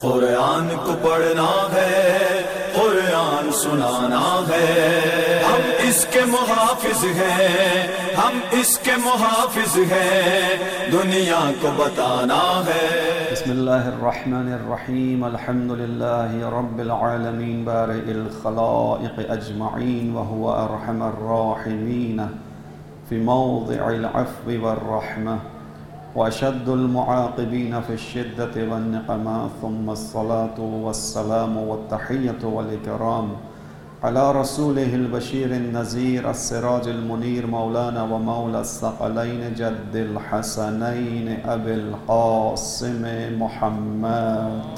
قرآن کو پڑھنا ہے، قرآن سنانا ہے، ہم اس کے محافظ ہیں، ہم اس کے محافظ ہیں، دنیا کو بتانا ہے۔ بسم اللہ الرحمن الرحیم، الحمد للہ رب العالمین بارئ الخلائق اجمعین وهو ارحم الراحمین فی موضع العفو والرحمہ واشد المعاقبین فی الشدة والنقمہ، ثم الصلاة والسلام والتحیۃ والاکرام علی رسولہ البشیر النذیر السراج المنیر، مولانا و مولا الثقلین جد الحسنین ابی القاسم محمد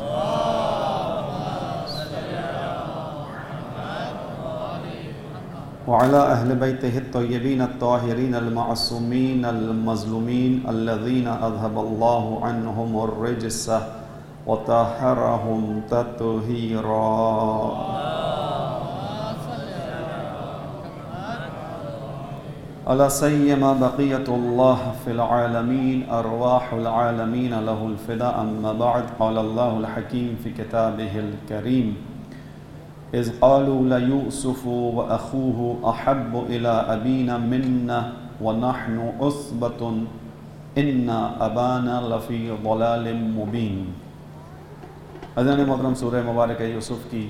وعلى أهل بيته الطيبين الطاهرين المعصومين المظلومين الذين أذهب الله عنهم الرجس وطهرهم تطهيرا، ألا سيما بقية الله في العالمين أرواح العالمين له الفداء. أما بعد، قال الله الحكيم في كتابه الكريم: إذ قالوا ليوسف وأخوه أحب إلى أبينا منا ونحن عصبة إن أبانا لفي ضلال مبين. حضرت محترم، سورہ مبارکہ یوسف کی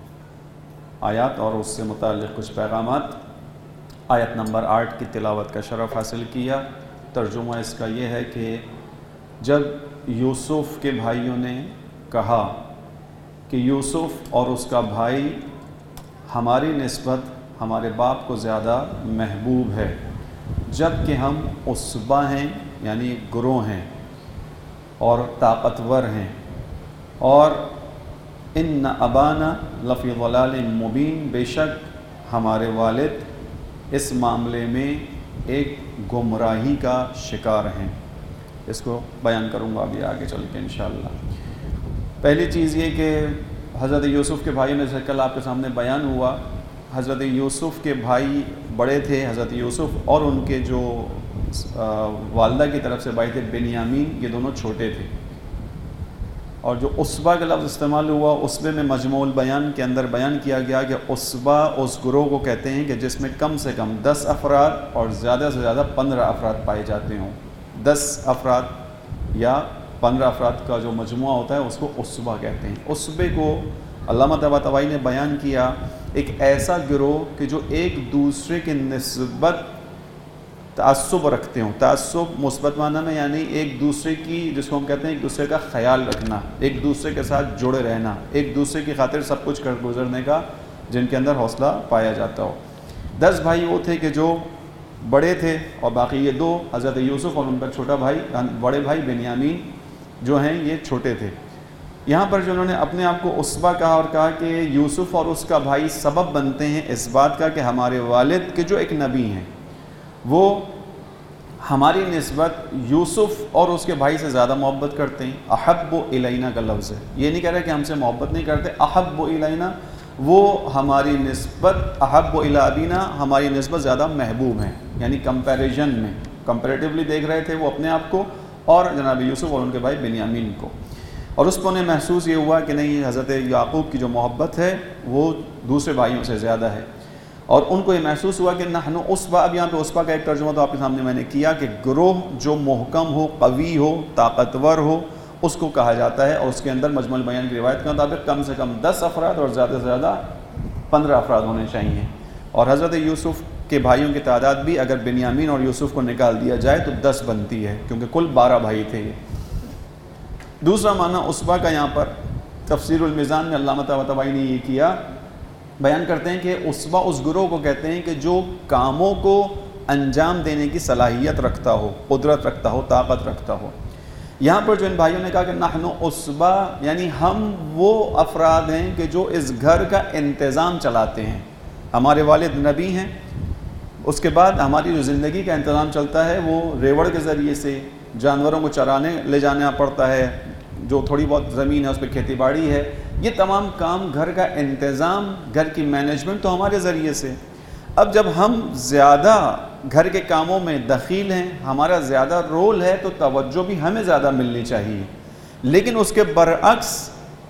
آیات اور اس سے متعلق کچھ پیغامات، آیت نمبر 8 کی تلاوت کا شرف حاصل کیا۔ ترجمہ اس کا یہ ہے کہ جب یوسف کے بھائیوں نے کہا کہ یوسف اور اس کا بھائی ہماری نسبت ہمارے باپ کو زیادہ محبوب ہے، جب کہ ہم عصبہ ہیں، یعنی گروہ ہیں اور طاقتور ہیں، اور ان ابانا لفی ضلال مبین، بے شک ہمارے والد اس معاملے میں ایک گمراہی کا شکار ہیں۔ اس کو بیان کروں گا ابھی آگے چل کے انشاءاللہ۔ پہلی چیز یہ کہ حضرت یوسف کے بھائی میں سے کل آپ کے سامنے بیان ہوا، حضرت یوسف کے بھائی بڑے تھے، حضرت یوسف اور ان کے جو والدہ کی طرف سے بھائی تھے بنیامین، یہ دونوں چھوٹے تھے۔ اور جو عصبہ کا لفظ استعمال ہوا، عصبے میں مجموع البیان کے اندر بیان کیا گیا کہ عصبہ اس گروہ کو کہتے ہیں کہ جس میں کم سے کم 10 افراد اور زیادہ سے زیادہ 15 افراد پائے جاتے ہوں۔ 10 افراد یا 15 افراد کا جو مجموعہ ہوتا ہے اس کو عصبہ کہتے ہیں۔ عصبے کو علامہ طباطبائی نے بیان کیا ایک ایسا گروہ کہ جو ایک دوسرے کے نسبت تعصب رکھتے ہوں۔ تعصب مثبت معنی میں یعنی ایک دوسرے کی، جس کو ہم کہتے ہیں ایک دوسرے کا خیال رکھنا، ایک دوسرے کے ساتھ جڑے رہنا، ایک دوسرے کی خاطر سب کچھ کر گزرنے کا، جن کے اندر حوصلہ پایا جاتا ہو۔ 10 بھائی وہ تھے کہ جو بڑے تھے، اور باقی یہ 2 حضرت یوسف اور ان کا چھوٹا بھائی، بڑے بھائی بنیامین جو ہیں یہ چھوٹے تھے۔ یہاں پر جو انہوں نے اپنے آپ کو عصبہ کہا اور کہا کہ یوسف اور اس کا بھائی سبب بنتے ہیں اس بات کا کہ ہمارے والد کے جو ایک نبی ہیں وہ ہماری نسبت یوسف اور اس کے بھائی سے زیادہ محبت کرتے ہیں۔ احب الینا کا لفظ ہے، یہ نہیں کہہ رہا کہ ہم سے محبت نہیں کرتے، احب الینا، وہ ہماری نسبت، احب الی ابینا، ہماری نسبت زیادہ محبوب ہیں، یعنی کمپیریزن میں، کمپیریٹیولی دیکھ رہے تھے وہ اپنے آپ کو اور جناب یوسف اور ان کے بھائی بنیامین کو۔ اور اس پر انہیں محسوس یہ ہوا کہ نہیں، حضرت یعقوب کی جو محبت ہے وہ دوسرے بھائیوں سے زیادہ ہے، اور ان کو یہ محسوس ہوا کہ نحن عصبہ۔ اب یہاں پہ عصبہ کا ایک ترجمہ تو آپ کے سامنے میں نے کیا کہ گروہ جو محکم ہو، قوی ہو، طاقتور ہو، اس کو کہا جاتا ہے، اور اس کے اندر مجمع البیان کی روایت کے مطابق کم سے کم 10 افراد اور زیادہ سے زیادہ 15 افراد ہونے چاہیے۔ اور حضرت یوسف کے بھائیوں کی تعداد بھی اگر بنیامین اور یوسف کو نکال دیا جائے تو 10 بنتی ہے، کیونکہ کل 12 بھائی تھے یہ۔ دوسرا معنی عصبہ کا یہاں پر تفسیر المیزان میں علامہ طباطبائی نے یہ کیا، بیان کرتے ہیں کہ عصبہ اس گروہ کو کہتے ہیں کہ جو کاموں کو انجام دینے کی صلاحیت رکھتا ہو، قدرت رکھتا ہو، طاقت رکھتا ہو۔ یہاں پر جو ان بھائیوں نے کہا کہ نحن عصبہ، یعنی ہم وہ افراد ہیں کہ جو اس گھر کا انتظام چلاتے ہیں۔ ہمارے والد نبی ہیں، اس کے بعد ہماری جو زندگی کا انتظام چلتا ہے وہ ریوڑ کے ذریعے سے، جانوروں کو چرانے لے جانا پڑتا ہے، جو تھوڑی بہت زمین ہے اس پہ کھیتی باڑی ہے، یہ تمام کام، گھر کا انتظام، گھر کی مینجمنٹ تو ہمارے ذریعے سے۔ اب جب ہم زیادہ گھر کے کاموں میں دخیل ہیں، ہمارا زیادہ رول ہے، تو توجہ بھی ہمیں زیادہ ملنی چاہیے۔ لیکن اس کے برعکس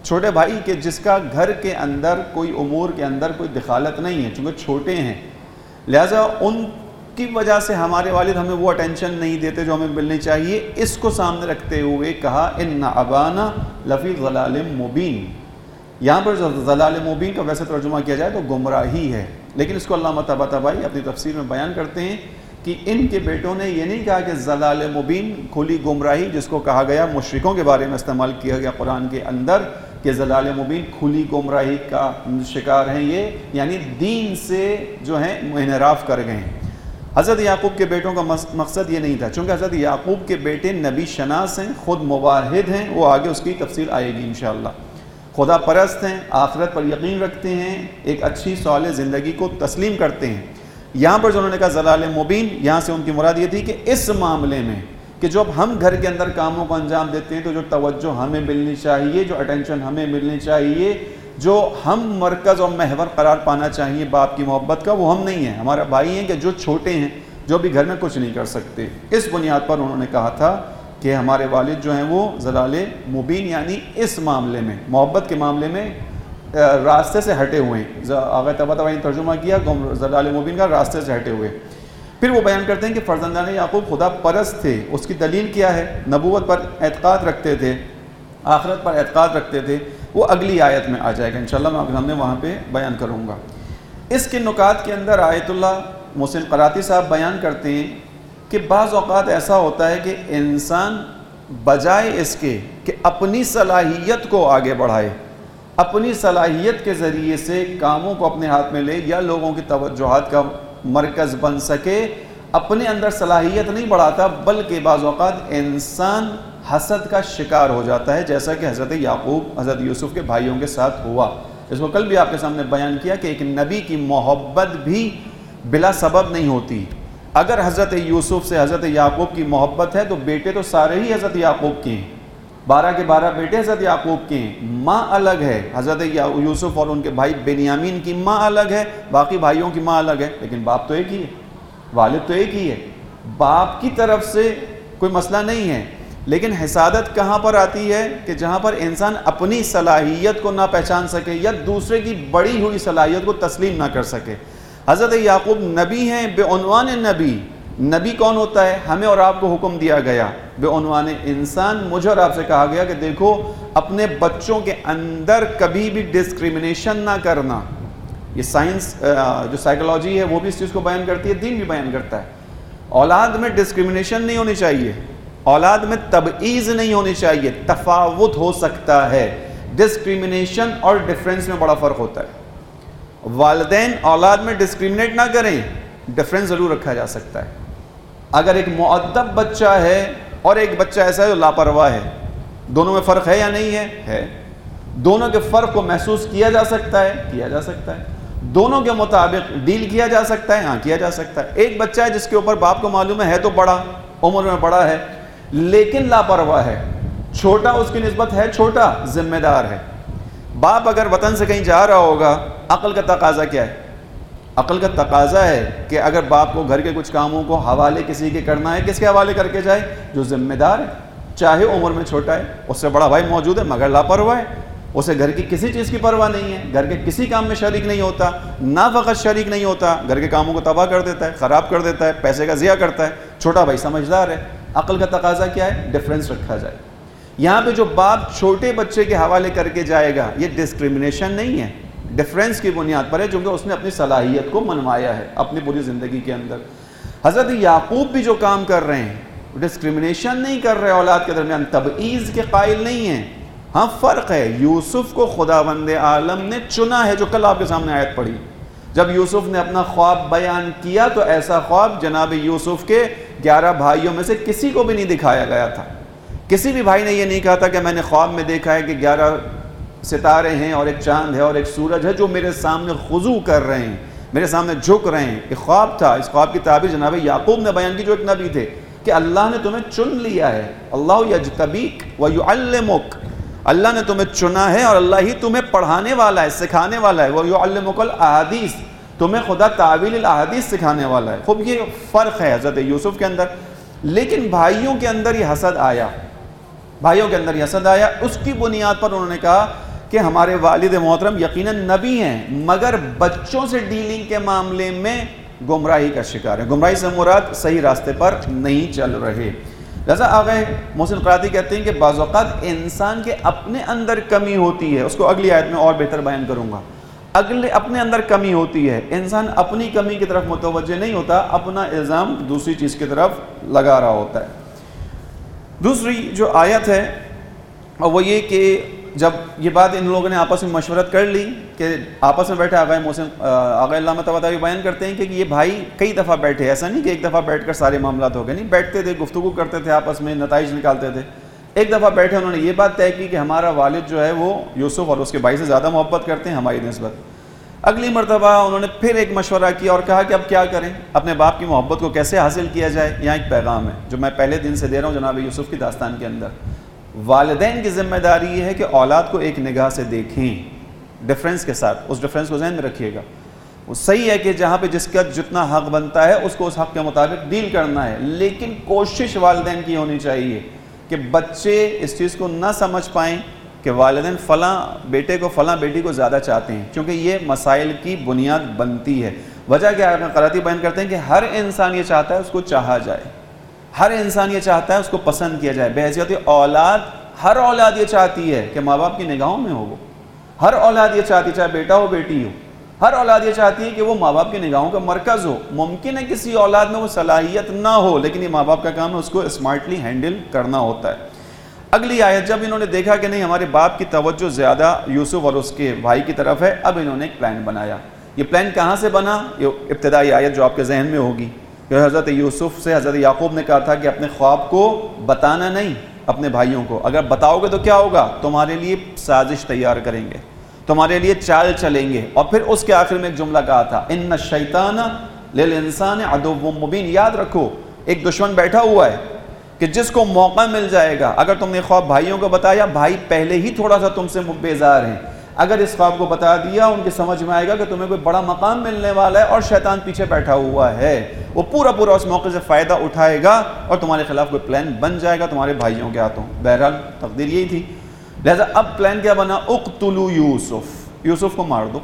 چھوٹے بھائی کہ جس کا گھر کے اندر کوئی امور کے اندر کوئی دخالت نہیں ہے، چونکہ چھوٹے ہیں، لہٰذا ان کی وجہ سے ہمارے والد ہمیں وہ اٹینشن نہیں دیتے جو ہمیں ملنی چاہیے، اس کو سامنے رکھتے ہوئے کہا ان ابانا لفی ضلال مبین۔ یہاں پر ضلال مبین کا ویسے ترجمہ کیا جائے تو گمراہی ہے، لیکن اس کو علامہ طباطبائی اپنی تفسیر میں بیان کرتے ہیں کہ ان کے بیٹوں نے یہ نہیں کہا کہ ضلال مبین کھلی گمراہی، جس کو کہا گیا مشرکوں کے بارے میں استعمال کیا گیا قرآن کے اندر کہ ضلال مبین کھلی گمراہی کا شکار ہیں یہ، یعنی دین سے جو ہیں انحراف کر گئے ہیں۔ حضرت یعقوب کے بیٹوں کا مقصد یہ نہیں تھا، چونکہ حضرت یعقوب کے بیٹے نبی شناس ہیں، خود مواحد ہیں، وہ آگے اس کی تفصیل آئے گی انشاءاللہ، خدا پرست ہیں، آخرت پر یقین رکھتے ہیں، ایک اچھی صالح زندگی کو تسلیم کرتے ہیں۔ یہاں پر جو انہوں نے کہا ضلال مبین، یہاں سے ان کی مراد یہ تھی کہ اس معاملے میں کہ جو اب ہم گھر کے اندر کاموں کو انجام دیتے ہیں تو جو توجہ ہمیں ملنی چاہیے، جو اٹینشن ہمیں ملنی چاہیے، جو ہم مرکز اور محور قرار پانا چاہیے باپ کی محبت کا، وہ ہم نہیں ہیں، ہمارا بھائی ہیں کہ جو چھوٹے ہیں، جو بھی گھر میں کچھ نہیں کر سکتے۔ اس بنیاد پر انہوں نے کہا تھا کہ ہمارے والد جو ہیں وہ ضلال مبین، یعنی اس معاملے میں، محبت کے معاملے میں راستے سے ہٹے ہوئے ہیں۔ آغا طباطبائی نے ترجمہ کیا ضلال مبین کا، راستے سے ہٹے ہوئے۔ پھر وہ بیان کرتے ہیں کہ فرزندان یعقوب خدا پرست تھے، اس کی دلیل کیا ہے؟ نبوت پر اعتقاد رکھتے تھے، آخرت پر اعتقاد رکھتے تھے، وہ اگلی آیت میں آ جائے گا انشاءاللہ، میں آپ کے سامنے وہاں پہ بیان کروں گا۔ اس کے نکات کے اندر آیت اللہ محسن قراتی صاحب بیان کرتے ہیں کہ بعض اوقات ایسا ہوتا ہے کہ انسان بجائے اس کے کہ اپنی صلاحیت کو آگے بڑھائے، اپنی صلاحیت کے ذریعے سے کاموں کو اپنے ہاتھ میں لے یا لوگوں کی توجہات کا مرکز بن سکے، اپنے اندر صلاحیت نہیں بڑھاتا، بلکہ بعض اوقات انسان حسد کا شکار ہو جاتا ہے، جیسا کہ حضرت یعقوب حضرت یوسف کے بھائیوں کے ساتھ ہوا۔ اس کو کل بھی آپ کے سامنے بیان کیا کہ ایک نبی کی محبت بھی بلا سبب نہیں ہوتی۔ اگر حضرت یوسف سے حضرت یعقوب کی محبت ہے تو بیٹے تو سارے ہی حضرت یعقوب کے ہیں، 12 کے 12 بیٹے حضرت یعقوب کے ہیں، ماں الگ ہے، حضرت یوسف اور ان کے بھائی بنیامین کی ماں الگ ہے، باقی بھائیوں کی ماں الگ ہے، لیکن باپ تو ایک ہی ہے، والد تو ایک ہی ہے، باپ کی طرف سے کوئی مسئلہ نہیں ہے۔ لیکن حسادت کہاں پر آتی ہے کہ جہاں پر انسان اپنی صلاحیت کو نہ پہچان سکے یا دوسرے کی بڑی ہوئی صلاحیت کو تسلیم نہ کر سکے۔ حضرت یعقوب نبی ہیں بعنوان نبی، نبی کون ہوتا ہے؟ ہمیں اور آپ کو حکم دیا گیا، بعنوان انسان مجھے اور آپ سے کہا گیا کہ دیکھو اپنے بچوں کے اندر کبھی بھی ڈسکریمنیشن نہ کرنا۔ یہ سائنس جو سائیکالوجی ہے وہ بھی اس چیز کو بیان کرتی ہے، دین بھی بیان کرتا ہے۔ اولاد میں ڈسکریمنیشن نہیں ہونی چاہیے، اولاد میں تبعیض نہیں ہونی چاہیے، تفاوت ہو سکتا ہے۔ ڈسکریمنیشن اور ڈفرینس میں بڑا فرق ہوتا ہے۔ والدین اولاد میں ڈسکریمنیٹ نہ کریں، ڈفرینس ضرور رکھا جا سکتا ہے۔ اگر ایک مؤدب بچہ ہے اور ایک بچہ ایسا ہے جو لاپرواہ ہے، دونوں میں فرق ہے یا نہیں ہے؟ ہے۔ دونوں کے فرق کو محسوس کیا جا سکتا ہے، کیا جا سکتا ہے۔ دونوں کے مطابق ڈیل کیا جا سکتا ہے، ہاں کیا جا سکتا ہے۔ ایک بچہ ہے جس کے اوپر باپ کو معلوم ہے تو بڑا، عمر میں بڑا ہے لیکن لاپرواہ ہے، چھوٹا اس کی نسبت ہے چھوٹا، ذمہ دار ہے۔ باپ اگر وطن سے کہیں جا رہا ہوگا، عقل کا تقاضا کیا ہے؟ عقل کا تقاضا ہے کہ اگر باپ کو گھر کے کچھ کاموں کو حوالے کسی کے کرنا ہے، کس کے حوالے کر کے جائے؟ جو ذمہ دار ہے، چاہے عمر میں چھوٹا ہے، اس سے بڑا بھائی موجود ہے مگر لاپرواہ ہے، اسے گھر کی کسی چیز کی پرواہ نہیں ہے، گھر کے کسی کام میں شریک نہیں ہوتا، نہ فقط شریک نہیں ہوتا، گھر کے کاموں کو تباہ کر دیتا ہے، خراب کر دیتا ہے، پیسے کا ضیاع کرتا ہے۔ چھوٹا بھائی سمجھدار ہے۔ عقل کا تقاضا کیا ہے؟ ڈفرینس رکھا جائے۔ یہاں پہ جو باپ چھوٹے بچے کے حوالے کر کے جائے گا، یہ ڈسکریمنیشن نہیں ہے، ڈفرینس کی بنیاد پر ہے، چونکہ اس نے اپنی صلاحیت کو منوایا ہے اپنی پوری زندگی کے اندر۔ حضرت یعقوب بھی جو کام کر رہے ہیں، ڈسکریمنیشن نہیں کر رہے اولاد کے درمیان، تبعیض کے قائل نہیں ہیں۔ ہاں فرق ہے، یوسف کو خداوند عالم نے چنا ہے، جو کل آپ کے سامنے آیت پڑھی۔ جب یوسف نے اپنا خواب بیان کیا تو ایسا خواب جناب یوسف کے 11 بھائیوں میں سے کسی کو بھی نہیں دکھایا گیا تھا۔ کسی بھی بھائی نے یہ نہیں کہا تھا کہ میں نے خواب میں دیکھا ہے کہ 11 ستارے ہیں اور ایک چاند ہے اور ایک سورج ہے جو میرے سامنے خضوع کر رہے ہیں، میرے سامنے جھک رہے ہیں۔ ایک خواب تھا، اس خواب کی تعبیر جناب یعقوب نے بیان کی جو ایک نبی تھے، کہ اللہ نے تمہیں چن لیا ہے، اللہ یجتبیک ویعلمک، اللہ نے تمہیں چنا ہے اور اللہ ہی تمہیں پڑھانے والا ہے، سکھانے والا ہے۔ ویعلمک الاحادیث، تمہیں خدا تعویل الاحادیث سکھانے والا ہے۔ خوب یہ فرق ہے حضرت یوسف کے اندر۔ لیکن بھائیوں کے اندر یہ حسد آیا، بھائیوں کے اندر یہ حسد آیا، اس کی بنیاد پر انہوں نے کہا کہ ہمارے والد محترم یقیناً نبی ہیں، مگر بچوں سے ڈیلنگ کے معاملے میں گمراہی کا شکار ہے. گمراہی سے مراد صحیح راستے پر نہیں چل رہے. لہذا آقا محسن قرادی کہتے ہیں کہ بعض اوقات انسان کے اپنے اندر کمی ہوتی ہے، اس کو اگلی آیت میں اور بہتر بیان کروں گا. اپنے اندر کمی ہوتی ہے، انسان اپنی کمی کی طرف متوجہ نہیں ہوتا، اپنا الزام دوسری چیز کی طرف لگا رہا ہوتا ہے. دوسری جو آیت ہے وہ یہ کہ جب یہ بات ان لوگوں نے آپس میں مشورت کر لی کہ آپس میں بیٹھے آقا محسن آقا علامہ طباطبائی بیان کرتے ہیں کہ یہ بھائی کئی دفعہ بیٹھے، ایسا نہیں کہ ایک دفعہ بیٹھ کر سارے معاملات ہو گئے، نہیں، بیٹھتے تھے، گفتگو کرتے تھے، آپس میں نتائج نکالتے تھے. ایک دفعہ بیٹھے انہوں نے یہ بات طے کی کہ ہمارا والد جو ہے وہ یوسف اور اس کے بھائی سے زیادہ محبت کرتے ہیں ہماری نسبت. اگلی مرتبہ انہوں نے پھر ایک مشورہ کیا اور کہا کہ اب کیا کریں، اپنے باپ کی محبت کو کیسے حاصل کیا جائے. یہاں ایک پیغام ہے جو میں پہلے دن سے دے رہا ہوں جناب یوسف کی داستان کے اندر. والدین کی ذمہ داری یہ ہے کہ اولاد کو ایک نگاہ سے دیکھیں، ڈفرینس کے ساتھ، اس ڈفرینس کو ذہن میں رکھیے گا. وہ صحیح ہے کہ جہاں پہ جس کا جتنا حق بنتا ہے اس کو اس حق کے مطابق ڈیل کرنا ہے، لیکن کوشش والدین کی ہونی چاہیے کہ بچے اس چیز کو نہ سمجھ پائیں کہ والدین فلاں بیٹے کو فلاں بیٹی کو زیادہ چاہتے ہیں، کیونکہ یہ مسائل کی بنیاد بنتی ہے. وجہ کیا ہے؟ قرادی بیان کرتے ہیں کہ ہر انسان یہ چاہتا ہے اس کو چاہا جائے، ہر انسان یہ چاہتا ہے اس کو پسند کیا جائے. بحیثیت اولاد، ہر اولاد یہ چاہتی ہے کہ ماں باپ کی نگاہوں میں ہو. وہ ہر اولاد یہ چاہتی ہے، چاہے بیٹا ہو بیٹی ہو، ہر اولاد یہ چاہتی ہے کہ وہ ماں باپ کی نگاہوں کا مرکز ہو. ممکن ہے کسی اولاد میں وہ صلاحیت نہ ہو، لیکن یہ ماں باپ کا کام ہے اس کو اسمارٹلی ہینڈل کرنا ہوتا ہے. اگلی آیت، جب انہوں نے دیکھا کہ نہیں ہمارے باپ کی توجہ زیادہ یوسف اور اس کے بھائی کی طرف ہے، اب انہوں نے ایک پلان بنایا. یہ پلان کہاں سے بنا؟ یہ ابتدائی آیت جو آپ کے ذہن میں ہوگی کہ حضرت یوسف سے حضرت یعقوب نے کہا تھا کہ اپنے خواب کو بتانا نہیں اپنے بھائیوں کو، اگر بتاؤ گے تو کیا ہوگا؟ تمہارے لیے سازش تیار کریں گے، تمہارے لیے چال چلیں گے. اور پھر اس کے آخر میں ایک جملہ کہا تھا، ان الشیطان للانسان عدو مبین. یاد رکھو ایک دشمن بیٹھا ہوا ہے کہ جس کو موقع مل جائے گا. اگر تم نے خواب بھائیوں کو بتایا، بھائی پہلے ہی تھوڑا سا تم سے بیزار ہیں، اگر اس خواب کو بتا دیا ان کی سمجھ میں آئے گا کہ تمہیں کوئی بڑا مقام ملنے والا ہے اور شیطان پیچھے بیٹھا ہوا ہے، وہ پورا اس موقع سے فائدہ اٹھائے گا اور تمہارے خلاف کوئی پلان بن جائے گا تمہارے بھائیوں کے ہاتھوں. بہرحال تقدیر یہی تھی. لہذا اب پلان کیا بنا؟ اقتلوا یوسف، یوسف کو مار دو،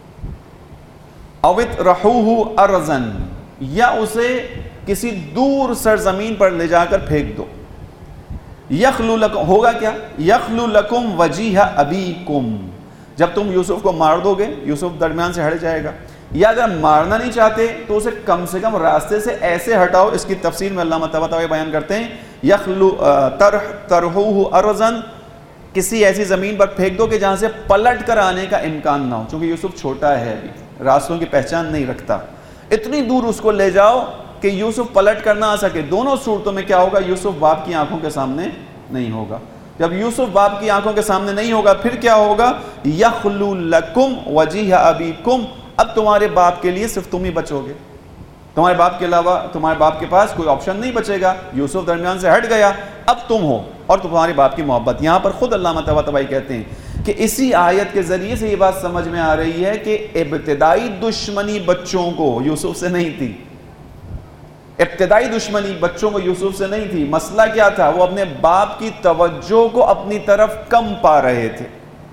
او اطرحوہ ارضا، یا اسے کسی دور سرزمین پر لے جا کر پھینک دو. یخلو لکم، ہوگا کیا؟ یخلو لکم وجیہ ابیکم. جب تم یوسف کو مار دو گے یوسف درمیان سے ہٹ جائے گا، یا اگر مارنا نہیں چاہتے تو اسے کم سے کم راستے سے ایسے ہٹاؤ. اس کی تفسیر میں علامہ طباطبائی بیان کرتے ہیں، یخلو ترحوہ ارضا، کسی ایسی زمین پر پھینک دو کہ جہاں سے پلٹ کر آنے کا امکان نہ ہو، چونکہ یوسف چھوٹا ہے، ابھی راستوں کی پہچان نہیں رکھتا. اتنی دور اس کو لے جاؤ کہ یوسف پلٹ کر نہ آ سکے. دونوں صورتوں میں کیا ہوگا؟ یوسف باپ کی آنکھوں کے سامنے نہیں ہوگا. جب یوسف باپ کی آنکھوں کے سامنے نہیں ہوگا پھر کیا ہوگا؟ یخلو لکم وجیہ ابیکم، اب تمہارے باپ کے لیے صرف تم ہی بچو گے، تمہارے باپ کے علاوہ تمہارے باپ کے پاس کوئی آپشن نہیں بچے گا. یوسف درمیان سے ہٹ گیا، اب تم ہو اور تمہارے باپ کی محبت. یہاں پر خود علامہ طباطبائی کہتے ہیں کہ اسی آیت کے ذریعے سے یہ بات سمجھ میں آ رہی ہے کہ ابتدائی دشمنی بچوں کو یوسف سے نہیں تھی، ابتدائی دشمنی بچوں کو یوسف سے نہیں تھی. مسئلہ کیا تھا؟ وہ اپنے باپ کی توجہ کو اپنی طرف کم پا رہے تھے.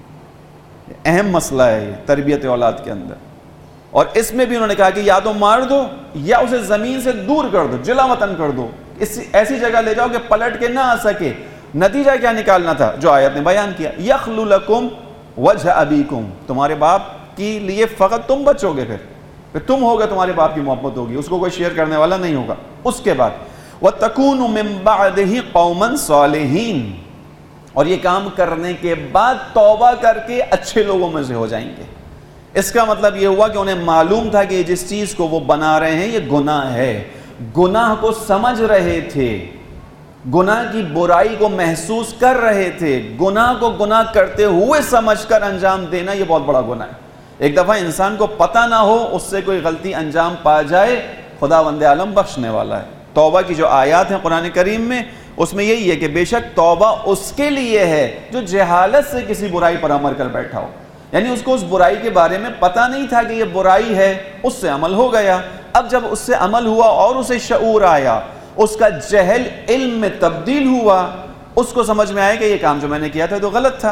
اہم مسئلہ ہے یہ تربیت اولاد کے اندر. اور اس میں بھی انہوں نے کہا کہ یا تو مار دو یا اسے زمین سے دور کر دو، جلا وطن کر دو، ایسی جگہ لے جاؤ کہ پلٹ کے نہ آ سکے. نتیجہ کیا نکالنا تھا جو آیت نے بیان کیا؟ یخلو لکم وجہ ابیکم، تمہارے باپ کے لیے فقط تم بچو گے، پھر تم ہوگا، تمہارے باپ کی محبت ہوگی، اس کو کوئی شیئر کرنے والا نہیں ہوگا. اس کے بعد وَتَكُونُ مِن بَعْدِهِ قَوْمًا صَالِحِينَ، اور یہ کام کرنے کے بعد توبہ کر کے اچھے لوگوں میں سے ہو جائیں گے. اس کا مطلب یہ ہوا کہ انہیں معلوم تھا کہ جس چیز کو وہ بنا رہے ہیں یہ گناہ ہے، گناہ کو سمجھ رہے تھے، گناہ کی برائی کو محسوس کر رہے تھے، گناہ کو گناہ کرتے ہوئے سمجھ کر انجام دینا یہ بہت بڑا گناہ ہے. ایک دفعہ انسان کو پتہ نہ ہو، اس سے کوئی غلطی انجام پا جائے، خداوند عالم بخشنے والا ہے. توبہ کی جو آیات ہیں قرآن کریم میں اس میں یہی ہے کہ بے شک توبہ اس کے لیے ہے جو جہالت سے کسی برائی پر عمل کر بیٹھا ہو. یعنی اس کو اس برائی کے بارے میں پتہ نہیں تھا کہ یہ برائی ہے، اس سے عمل ہو گیا. اب جب اس سے عمل ہوا اور اسے شعور آیا، اس کا جہل علم میں تبدیل ہوا، اس کو سمجھ میں آیا کہ یہ کام جو میں نے کیا تھا تو غلط تھا.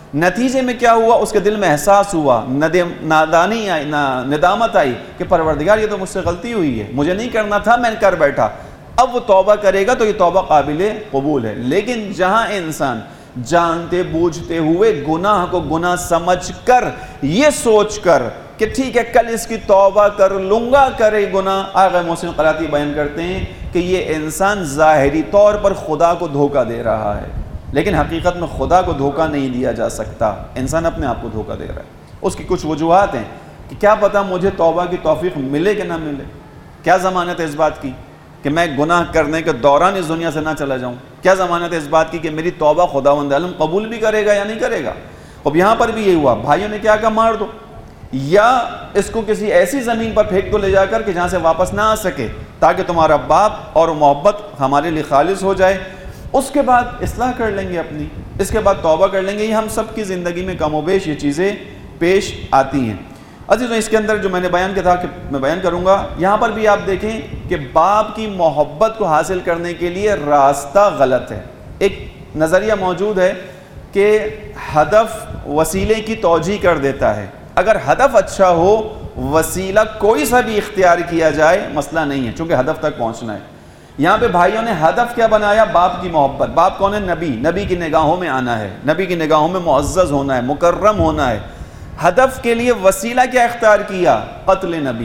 نتیجے میں کیا ہوا؟ اس کے دل میں احساس ہوا، نادانی آئی، ندامت آئی کہ پروردگار یہ تو مجھ سے غلطی ہوئی ہے، مجھے نہیں کرنا تھا، میں نے کر بیٹھا۔ اب وہ توبہ کرے گا تو یہ توبہ قابل قبول ہے۔ لیکن جہاں انسان جانتے بوجھتے ہوئے گناہ کو گناہ سمجھ کر، یہ سوچ کر کہ ٹھیک ہے کل اس کی توبہ کر لوں گا، کرے گناہ، آغا محسن قراتی بیان کرتے ہیں کہ یہ انسان ظاہری طور پر خدا کو دھوکہ دے رہا ہے، لیکن حقیقت میں خدا کو دھوکہ نہیں دیا جا سکتا، انسان اپنے آپ کو دھوکہ دے رہا ہے۔ اس کی کچھ وجوہات ہیں کہ کیا پتہ مجھے توبہ کی توفیق ملے کہ نہ ملے، کیا ضمانت ہے اس بات کی کہ میں گناہ کرنے کے دوران اس دنیا سے نہ چلا جاؤں، کیا ضمانت ہے اس بات کی کہ میری توبہ خداوند عالم قبول بھی کرے گا یا نہیں کرے گا۔ اب یہاں پر بھی یہ ہوا، بھائیوں نے کیا کہا؟ مار دو، یا اس کو کسی ایسی زمین پر پھینک دو لے جا کر کہ جہاں سے واپس نہ آ سکے، تاکہ تمہارا باپ اور محبت ہمارے لیے خالص ہو جائے، اس کے بعد اصلاح کر لیں گے اپنی، اس کے بعد توبہ کر لیں گے۔ یہ ہم سب کی زندگی میں کم و بیش یہ چیزیں پیش آتی ہیں۔ عزیزوں، اس کے اندر جو میں نے بیان کیا تھا کہ میں بیان کروں گا، یہاں پر بھی آپ دیکھیں کہ باپ کی محبت کو حاصل کرنے کے لیے راستہ غلط ہے۔ ایک نظریہ موجود ہے کہ ہدف وسیلے کی توجیہ کر دیتا ہے۔ اگر ہدف اچھا ہو، وسیلہ کوئی سا بھی اختیار کیا جائے مسئلہ نہیں ہے، چونکہ ہدف تک پہنچنا ہے۔ یہاں پہ بھائیوں نے ہدف کیا بنایا؟ باپ کی محبت۔ باپ کون ہے؟ نبی، نبی کی نگاہوں میں آنا ہے، نبی کی نگاہوں میں معزز ہونا ہے، مکرم ہونا ہے۔ ہدف کے لیے وسیلہ کیا اختیار کیا؟ قتل نبی۔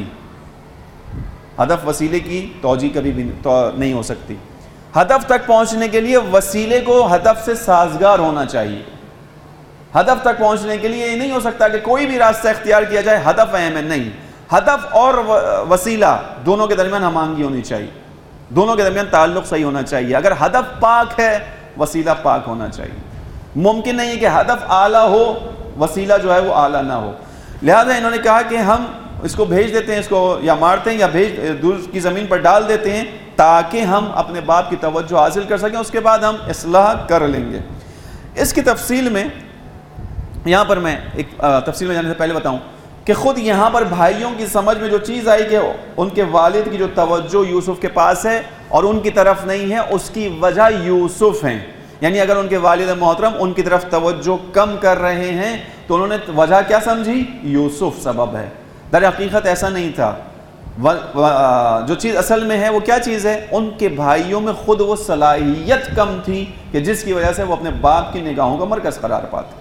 ہدف وسیلے کی توجیہ کبھی بھی نہیں ہو سکتی۔ ہدف تک پہنچنے کے لیے وسیلے کو ہدف سے سازگار ہونا چاہیے۔ ہدف تک پہنچنے کے لیے یہ نہیں ہو سکتا کہ کوئی بھی راستہ اختیار کیا جائے، ہدف اہم ہے، نہیں، ہدف اور وسیلہ دونوں کے درمیان ہم آہنگی ہونی چاہیے، دونوں کے درمیان تعلق صحیح ہونا چاہیے۔ اگر ہدف پاک ہے، وسیلہ پاک ہونا چاہیے۔ ممکن نہیں ہے کہ ہدف اعلیٰ ہو، وسیلہ جو ہے وہ اعلیٰ نہ ہو۔ لہذا انہوں نے کہا کہ ہم اس کو بھیج دیتے ہیں، اس کو یا مارتے ہیں یا دور کی زمین پر ڈال دیتے ہیں تاکہ ہم اپنے باپ کی توجہ حاصل کر سکیں، اس کے بعد ہم اصلاح کر لیں گے۔ اس کی تفصیل میں یہاں پر میں ایک تفصیل میں جانے سے پہلے بتاؤں کہ خود یہاں پر بھائیوں کی سمجھ میں جو چیز آئی کہ ان کے والد کی جو توجہ یوسف کے پاس ہے اور ان کی طرف نہیں ہے، اس کی وجہ یوسف ہیں۔ یعنی اگر ان کے والد محترم ان کی طرف توجہ کم کر رہے ہیں تو انہوں نے وجہ کیا سمجھی؟ یوسف سبب ہے۔ در حقیقت ایسا نہیں تھا۔ جو چیز اصل میں ہے وہ کیا چیز ہے؟ ان کے بھائیوں میں خود وہ صلاحیت کم تھی کہ جس کی وجہ سے وہ اپنے باپ کی نگاہوں کا مرکز قرار پاتے۔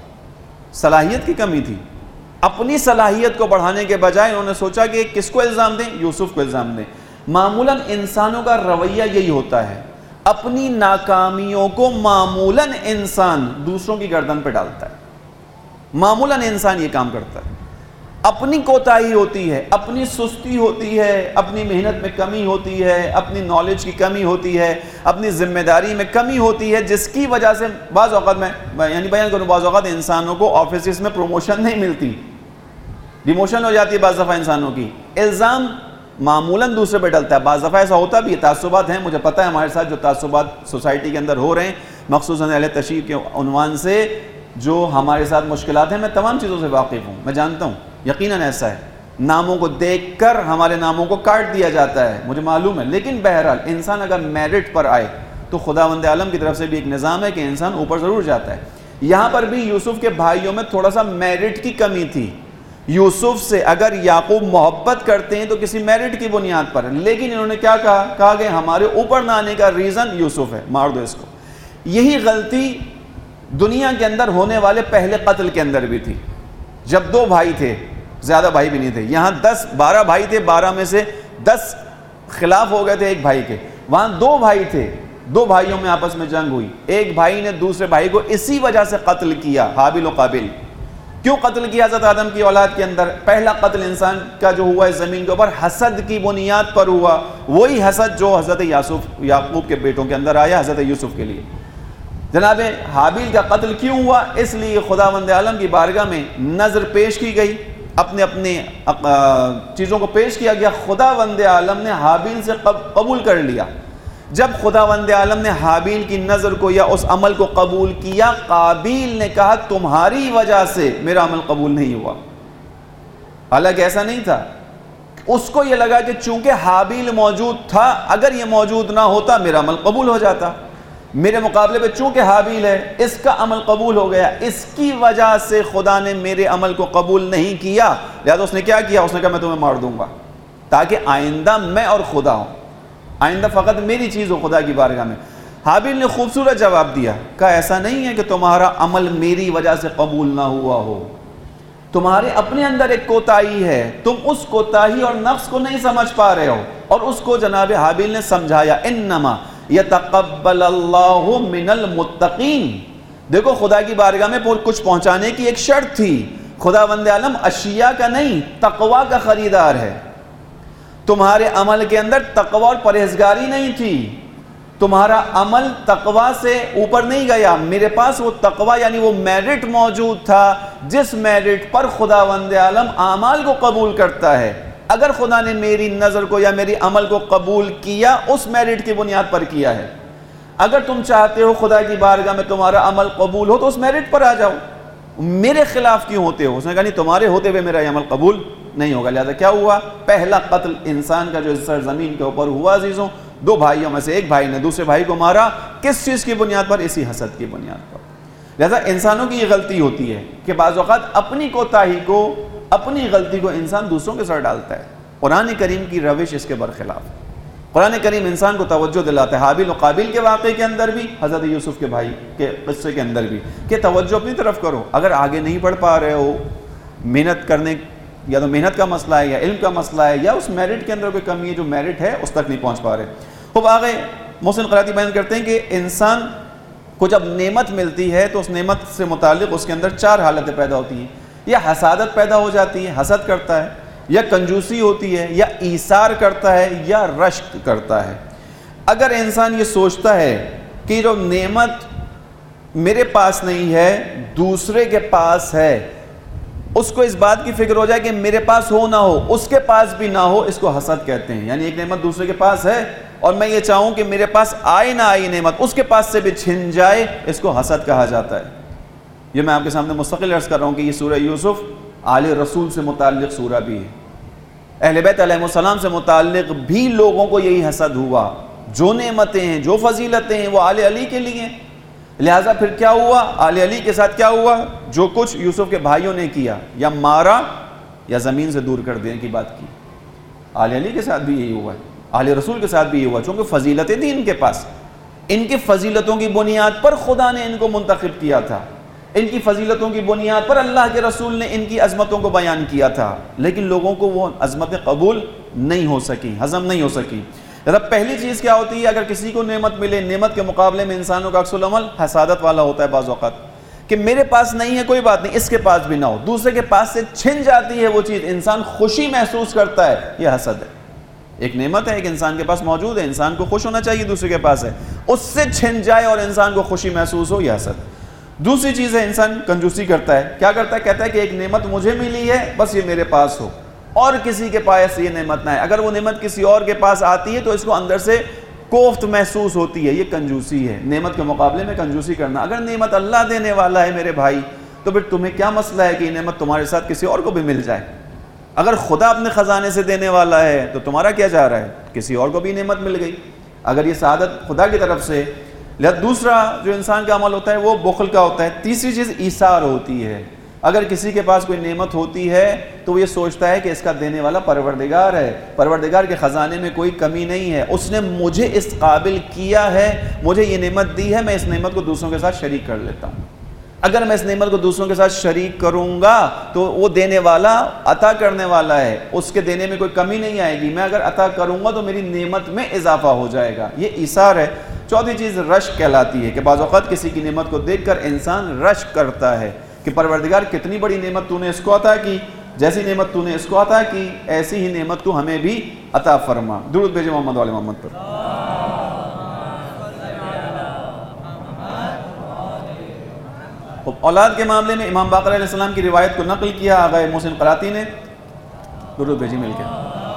صلاحیت کی کمی تھی۔ اپنی صلاحیت کو بڑھانے کے بجائے انہوں نے سوچا کہ کس کو الزام دیں؟ یوسف کو الزام دیں۔ معمولاً انسانوں کا رویہ یہی ہوتا ہے، اپنی ناکامیوں کو معمولاً انسان دوسروں کی گردن پہ ڈالتا ہے۔ معمولاً انسان یہ کام کرتا ہے۔ اپنی کوتاہی ہوتی ہے، اپنی سستی ہوتی ہے، اپنی محنت میں کمی ہوتی ہے، اپنی نالج کی کمی ہوتی ہے، اپنی ذمہ داری میں کمی ہوتی ہے، جس کی وجہ سے بعض اوقات میں یعنی بیان کروں، بعض اوقات انسانوں کو آفیسز میں پروموشن نہیں ملتی، ڈیموشن ہو جاتی ہے بعض دفعہ انسانوں کی۔ الزام معمولاً دوسرے پہ ڈلتا ہے، بعض دفعہ ایسا ہوتا بھی ہے، تعصبات ہیں، مجھے پتہ ہے ہمارے ساتھ جو تعصبات سوسائٹی کے اندر ہو رہے ہیں، مخصوصاً اہل تشیع کے عنوان سے جو ہمارے ساتھ مشکلات ہیں، میں تمام چیزوں سے واقف ہوں، میں جانتا ہوں، یقیناً ایسا ہے۔ ناموں کو دیکھ کر ہمارے ناموں کو کاٹ دیا جاتا ہے، مجھے معلوم ہے، لیکن بہرحال انسان اگر میرٹ پر آئے تو خداوند عالم کی طرف سے بھی ایک نظام ہے کہ انسان اوپر ضرور جاتا ہے۔ یہاں پر بھی یوسف کے بھائیوں میں تھوڑا سا میرٹ کی کمی تھی۔ یوسف سے اگر یعقوب محبت کرتے ہیں تو کسی میرٹ کی بنیاد پر، لیکن انہوں نے کیا کہا کہ ہمارے اوپر نہ آنے کا ریزن یوسف ہے، مار دو اس کو۔ یہی غلطی دنیا کے اندر ہونے والے پہلے قتل کے اندر بھی تھی، جب 2 بھائی تھے، زیادہ بھائی بھی نہیں تھے، یہاں 12 بھائی تھے، 12 میں سے 10 خلاف ہو گئے تھے ایک بھائی کے، وہاں 2 بھائی تھے، 2 بھائیوں میں آپس میں جنگ ہوئی، ایک بھائی نے دوسرے بھائی کو اسی وجہ سے قتل کیا، حابیل و قابیل۔ کیوں قتل کیا حضرت آدم کی اولاد کے اندر؟ پہلا قتل انسان کا جو ہوا اس زمین کے اوپر حسد کی بنیاد پر ہوا، وہی حسد جو حضرت یعقوب کے بیٹوں کے اندر آیا حضرت یوسف کے لیے۔ جناب حابیل کا قتل کیوں ہوا؟ اس لیے خداوند عالم کی بارگاہ میں نظر پیش کی گئی، اپنے چیزوں کو پیش کیا گیا، خداوند عالم نے حابیل سے قبول کر لیا۔ جب خداوند عالم نے حابیل کی نظر کو یا اس عمل کو قبول کیا، قابیل نے کہا تمہاری وجہ سے میرا عمل قبول نہیں ہوا۔ حالانکہ ایسا نہیں تھا، اس کو یہ لگا کہ چونکہ حابیل موجود تھا، اگر یہ موجود نہ ہوتا میرا عمل قبول ہو جاتا۔ میرے مقابلے پہ چونکہ حابیل ہے، اس کا عمل قبول ہو گیا، اس کی وجہ سے خدا نے میرے عمل کو قبول نہیں کیا، لہذا اس نے کیا کیا؟ اس نے کہا میں تمہیں مار دوں گا، تاکہ آئندہ میں اور خدا ہوں، آئندہ فقط میری چیز ہو خدا کی بارگاہ میں۔ حابیل نے خوبصورت جواب دیا، کہا ایسا نہیں ہے کہ تمہارا عمل میری وجہ سے قبول نہ ہوا ہو، تمہارے اپنے اندر ایک کوتاہی ہے، تم اس کوتاہی اور نقص کو نہیں سمجھ پا رہے ہو، اور اس کو جناب حابیل نے سمجھایا، انما یتقبل اللہ من المتقین۔ دیکھو خدا کی بارگاہ میں کچھ پہنچانے کی ایک شرط تھی، خداوند عالم اشیاء کا نہیں تقوی کا خریدار ہے۔ تمہارے عمل کے اندر تقوی اور پرہیزگاری نہیں تھی، تمہارا عمل تقوی سے اوپر نہیں گیا، میرے پاس وہ تقوی یعنی وہ میرٹ موجود تھا جس میرٹ پر خداوند عالم اعمال کو قبول کرتا ہے۔ اگر خدا نے میری نظر کو یا میری عمل کو قبول کیا، اس میرٹ کی بنیاد پر کیا ہے۔ اگر تم چاہتے ہو خدا کی بارگاہ میں تمہارا عمل قبول ہو تو اس میرٹ پر آ جاؤ، میرے خلاف کیوں ہوتے ہو؟ اس نے کہا نہیں، تمہارے ہوتے ہوئے میرا عمل قبول نہیں ہوگا۔ لہذا کیا ہوا؟ پہلا قتل انسان کا جو سرزمین کے اوپر ہوا عزیزوں، دو بھائیوں میں سے ایک بھائی نے دوسرے بھائی کو مارا، کس چیز کی بنیاد پر؟ اسی حسد کی بنیاد پر۔ لہذا انسانوں کی یہ غلطی ہوتی ہے کہ بعض اوقات اپنی کوتاہی کو، اپنی غلطی کو انسان دوسروں کے سر ڈالتا ہے۔ قرآن کریم کی روش اس کے برخلاف ہے۔ قرآن کریم انسان کو توجہ دلاتا ہے، حابیل و قابیل کے واقعے کے اندر بھی، حضرت یوسف کے بھائی کے قصے کے اندر بھی، کہ توجہ اپنی طرف کرو۔ اگر آگے نہیں بڑھ پا رہے ہو، محنت کرنے، یا تو محنت کا مسئلہ ہے یا علم کا مسئلہ ہے یا اس میرٹ کے اندر کوئی کمی ہے، جو میرٹ ہے اس تک نہیں پہنچ پا رہے۔ خوب آگے محسن قراتی بیان کرتے ہیں کہ انسان کو جب نعمت ملتی ہے تو اس نعمت سے متعلق اس کے اندر چار حالتیں پیدا ہوتی ہیں، یا حسادت پیدا ہو جاتی ہے، حسد کرتا ہے، یا کنجوسی ہوتی ہے، یا ایثار کرتا ہے، یا رشک کرتا ہے۔ اگر انسان یہ سوچتا ہے کہ جو نعمت میرے پاس نہیں ہے دوسرے کے پاس ہے، اس کو اس بات کی فکر ہو جائے کہ میرے پاس ہو نہ ہو اس کے پاس بھی نہ ہو، اس کو حسد کہتے ہیں۔ یعنی ایک نعمت دوسرے کے پاس ہے اور میں یہ چاہوں کہ میرے پاس آئے نہ آئی نعمت اس کے پاس سے بھی چھن جائے، اس کو حسد کہا جاتا ہے۔ یہ میں آپ کے سامنے مستقل عرض کر رہا ہوں کہ یہ سورہ یوسف آل رسول سے متعلق سورہ بھی ہے، اہل بیت علیہ السلام سے متعلق بھی لوگوں کو یہی حسد ہوا۔ جو نعمتیں ہیں، جو فضیلتیں ہیں، وہ آل علی کے لیے ہیں۔ لہٰذا پھر کیا ہوا؟ آل علی کے ساتھ کیا ہوا؟ جو کچھ یوسف کے بھائیوں نے کیا، یا مارا یا زمین سے دور کر دینے کی بات کی، آل علی کے ساتھ بھی یہی ہوا ہے، آل رسول کے ساتھ بھی یہی ہوا، چونکہ فضیلتیں تھیں ان کے پاس، ان کی فضیلتوں کی بنیاد پر خدا نے ان کو منتخب کیا تھا، ان کی فضیلتوں کی بنیاد پر اللہ کے رسول نے ان کی عظمتوں کو بیان کیا تھا، لیکن لوگوں کو وہ عظمتیں قبول نہیں ہو سکی، ہضم نہیں ہو سکی۔ پہلی چیز کیا ہوتی ہے؟ اگر کسی کو نعمت ملے، نعمت کے مقابلے میں انسانوں کا عکس العمل حسادت والا ہوتا ہے بعض اوقات، کہ میرے پاس نہیں ہے کوئی بات نہیں، اس کے پاس بھی نہ ہو، دوسرے کے پاس سے چھن جاتی ہے وہ چیز، انسان خوشی محسوس کرتا ہے، یہ حسد ہے۔ ایک نعمت ہے، ایک انسان کے پاس موجود ہے، انسان کو خوش ہونا چاہیے، دوسرے کے پاس ہے، اس سے چھن جائے اور انسان کو خوشی محسوس ہو، یہ حسد ہے۔ دوسری چیز ہے انسان کنجوسی کرتا ہے۔ کیا کرتا ہے؟ کہتا ہے کہ ایک نعمت مجھے ملی ہے، بس یہ میرے پاس ہو اور کسی کے پاس یہ نعمت نہ ہے۔ اگر وہ نعمت کسی اور کے پاس آتی ہے تو اس کو اندر سے کوفت محسوس ہوتی ہے، یہ کنجوسی ہے، نعمت کے مقابلے میں کنجوسی کرنا۔ اگر نعمت اللہ دینے والا ہے میرے بھائی، تو پھر تمہیں کیا مسئلہ ہے کہ یہ نعمت تمہارے ساتھ کسی اور کو بھی مل جائے؟ اگر خدا اپنے خزانے سے دینے والا ہے تو تمہارا کیا جا رہا ہے؟ کسی اور کو بھی نعمت مل گئی، اگر یہ سعادت خدا کی طرف سے۔ لہذا دوسرا جو انسان کا عمل ہوتا ہے وہ بخل کا ہوتا ہے۔ تیسری چیز ایثار ہوتی ہے۔ اگر کسی کے پاس کوئی نعمت ہوتی ہے تو وہ یہ سوچتا ہے کہ اس کا دینے والا پروردگار ہے، پروردگار کے خزانے میں کوئی کمی نہیں ہے، اس نے مجھے اس قابل کیا ہے، مجھے یہ نعمت دی ہے، میں اس نعمت کو دوسروں کے ساتھ شریک کر لیتا ہوں۔ اگر میں اس نعمت کو دوسروں کے ساتھ شریک کروں گا تو وہ دینے والا عطا کرنے والا ہے، اس کے دینے میں کوئی کمی نہیں آئے گی، میں اگر عطا کروں گا تو میری نعمت میں اضافہ ہو جائے گا، یہ ایثار ہے۔ چوتھی چیز رشک کہلاتی ہے کہ بعض اوقات کسی کی نعمت کو دیکھ کر انسان رشک کرتا ہے کہ پروردگار کتنی بڑی نعمت تو نے اس کو عطا کی، جیسی نعمت تو نے اس کو عطا کی ایسی ہی نعمت تو ہمیں بھی عطا فرما۔ درود بھیجے محمد وعلی محمد پر۔ اولاد کے معاملے میں امام باقر علیہ السلام کی روایت کو نقل کیا آغا محسن قراتی نے، درود بھیجی مل کے۔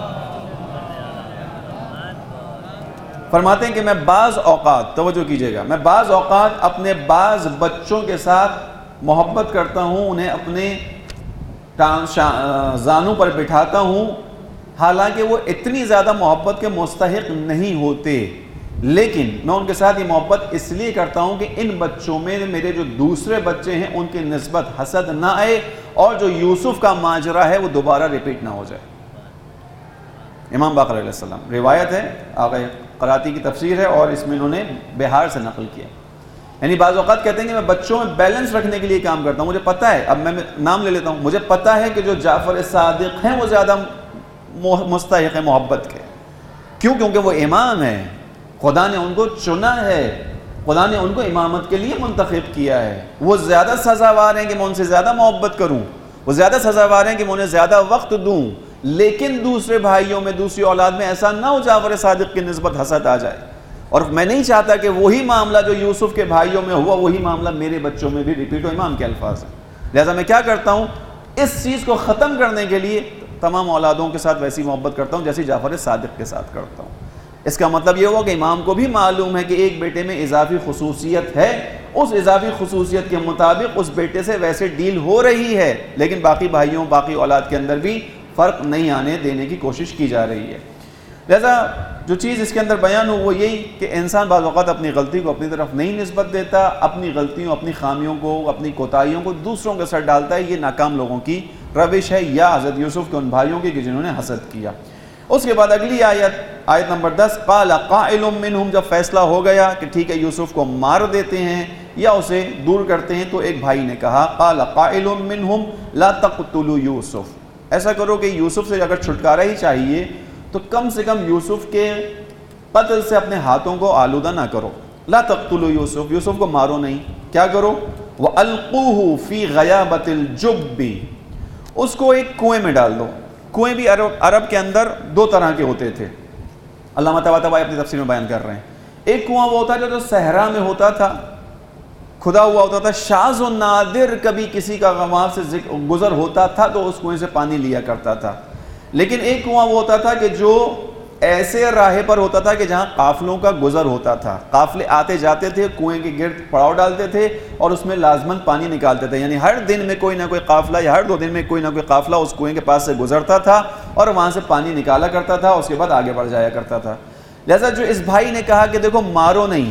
فرماتے ہیں کہ میں بعض اوقات، توجہ کیجئے گا، میں بعض اوقات اپنے بعض بچوں کے ساتھ محبت کرتا ہوں، انہیں اپنے زانوں پر بٹھاتا ہوں، حالانکہ وہ اتنی زیادہ محبت کے مستحق نہیں ہوتے، لیکن میں ان کے ساتھ یہ محبت اس لیے کرتا ہوں کہ ان بچوں میں میرے جو دوسرے بچے ہیں ان کی نسبت حسد نہ آئے اور جو یوسف کا ماجرا ہے وہ دوبارہ ریپیٹ نہ ہو جائے۔ امام باقر علیہ السلام، روایت ہے، آقا قراتی کی تفسیر ہے اور اس میں انہوں نے بہار سے نقل کیا، یعنی بعض اوقات کہتے ہیں کہ میں بچوں میں بیلنس رکھنے کے لیے کام کرتا ہوں۔ مجھے پتہ ہے، اب میں نام لے لیتا ہوں، مجھے پتہ ہے کہ جو جعفر صادق ہیں وہ زیادہ مستحق محبت کے، کیوں؟ کیونکہ وہ امام ہیں، خدا نے ان کو چنا ہے، خدا نے ان کو امامت کے لیے منتخب کیا ہے، وہ زیادہ سزاوار ہیں کہ میں ان سے زیادہ محبت کروں، وہ زیادہ سزاوار ہیں کہ میں انہیں زیادہ وقت دوں۔ لیکن دوسرے بھائیوں میں، دوسری اولاد میں ایسا نہ ہو جعفر صادق کی نسبت حسد آ جائے، اور میں نہیں چاہتا کہ وہی معاملہ جو یوسف کے بھائیوں میں ہوا وہی معاملہ میرے بچوں میں بھی ریپیٹ ہو۔ امام کے الفاظ ہیں، لہذا میں کیا کرتا ہوں، اس چیز کو ختم کرنے کے لیے تمام اولادوں کے ساتھ ویسی محبت کرتا ہوں جیسی جعفر صادق کے ساتھ کرتا ہوں۔ اس کا مطلب یہ ہوا کہ امام کو بھی معلوم ہے کہ ایک بیٹے میں اضافی خصوصیت ہے، اس اضافی خصوصیت کے مطابق اس بیٹے سے ویسے ڈیل ہو رہی ہے، لیکن باقی بھائیوں، باقی اولاد کے اندر بھی فرق نہیں آنے دینے کی کوشش کی جا رہی ہے۔ لہذا جو چیز اس کے اندر بیان ہو وہ یہی کہ انسان بعض اوقات اپنی غلطی کو اپنی طرف نہیں نسبت دیتا، اپنی غلطیوں، اپنی خامیوں کو، اپنی کوتاہیوں کو دوسروں کے سر ڈالتا ہے۔ یہ ناکام لوگوں کی روش ہے، یا حضرت یوسف کے ان بھائیوں کی کہ جنہوں نے حسد کیا۔ اس کے بعد اگلی آیت نمبر 10، قال قائل منہم، جب فیصلہ ہو گیا کہ ٹھیک ہے یوسف کو مار دیتے ہیں یا اسے دور کرتے ہیں، تو ایک بھائی نے کہا، قال قائل منہم لا تقتلوا یوسف، ایسا کرو کہ یوسف سے اگر چھٹکارا ہی چاہیے تو کم سے کم یوسف کے قتل سے اپنے ہاتھوں کو آلودہ نہ کرو۔ لا تقتلوا یوسف، یوسف کو مارو نہیں، کیا کرو؟ وَأَلْقُوهُ فِي غَيَابَةِ الْجُبِّ، اس کو ایک کنویں میں ڈال دو۔ کنویں بھی عرب کے اندر دو طرح کے ہوتے تھے، علامہ طباطبائی اپنی تفسیر میں بیان کر رہے ہیں۔ ایک کنواں وہ ہوتا تھا جو صحرا میں ہوتا تھا، کھدا ہوا ہوتا تھا، شاذ و نادر کبھی کسی کا وہاں سے گزر ہوتا تھا تو اس کنویں سے پانی لیا کرتا تھا۔ لیکن ایک کنواں وہ ہوتا تھا کہ جو ایسے راہ پر ہوتا تھا کہ جہاں قافلوں کا گزر ہوتا تھا، قافلے آتے جاتے تھے، کنویں کے گرد پڑاؤ ڈالتے تھے اور اس میں لازماً پانی نکالتے تھے، یعنی ہر دن میں کوئی نہ کوئی قافلہ یا ہر 2 دن میں کوئی نہ کوئی قافلہ اس کنویں کے پاس سے گزرتا تھا اور وہاں سے پانی نکالا کرتا تھا، اس کے بعد آگے بڑھ جایا کرتا تھا۔ لہذا جو اس بھائی نے کہا کہ دیکھو مارو نہیں،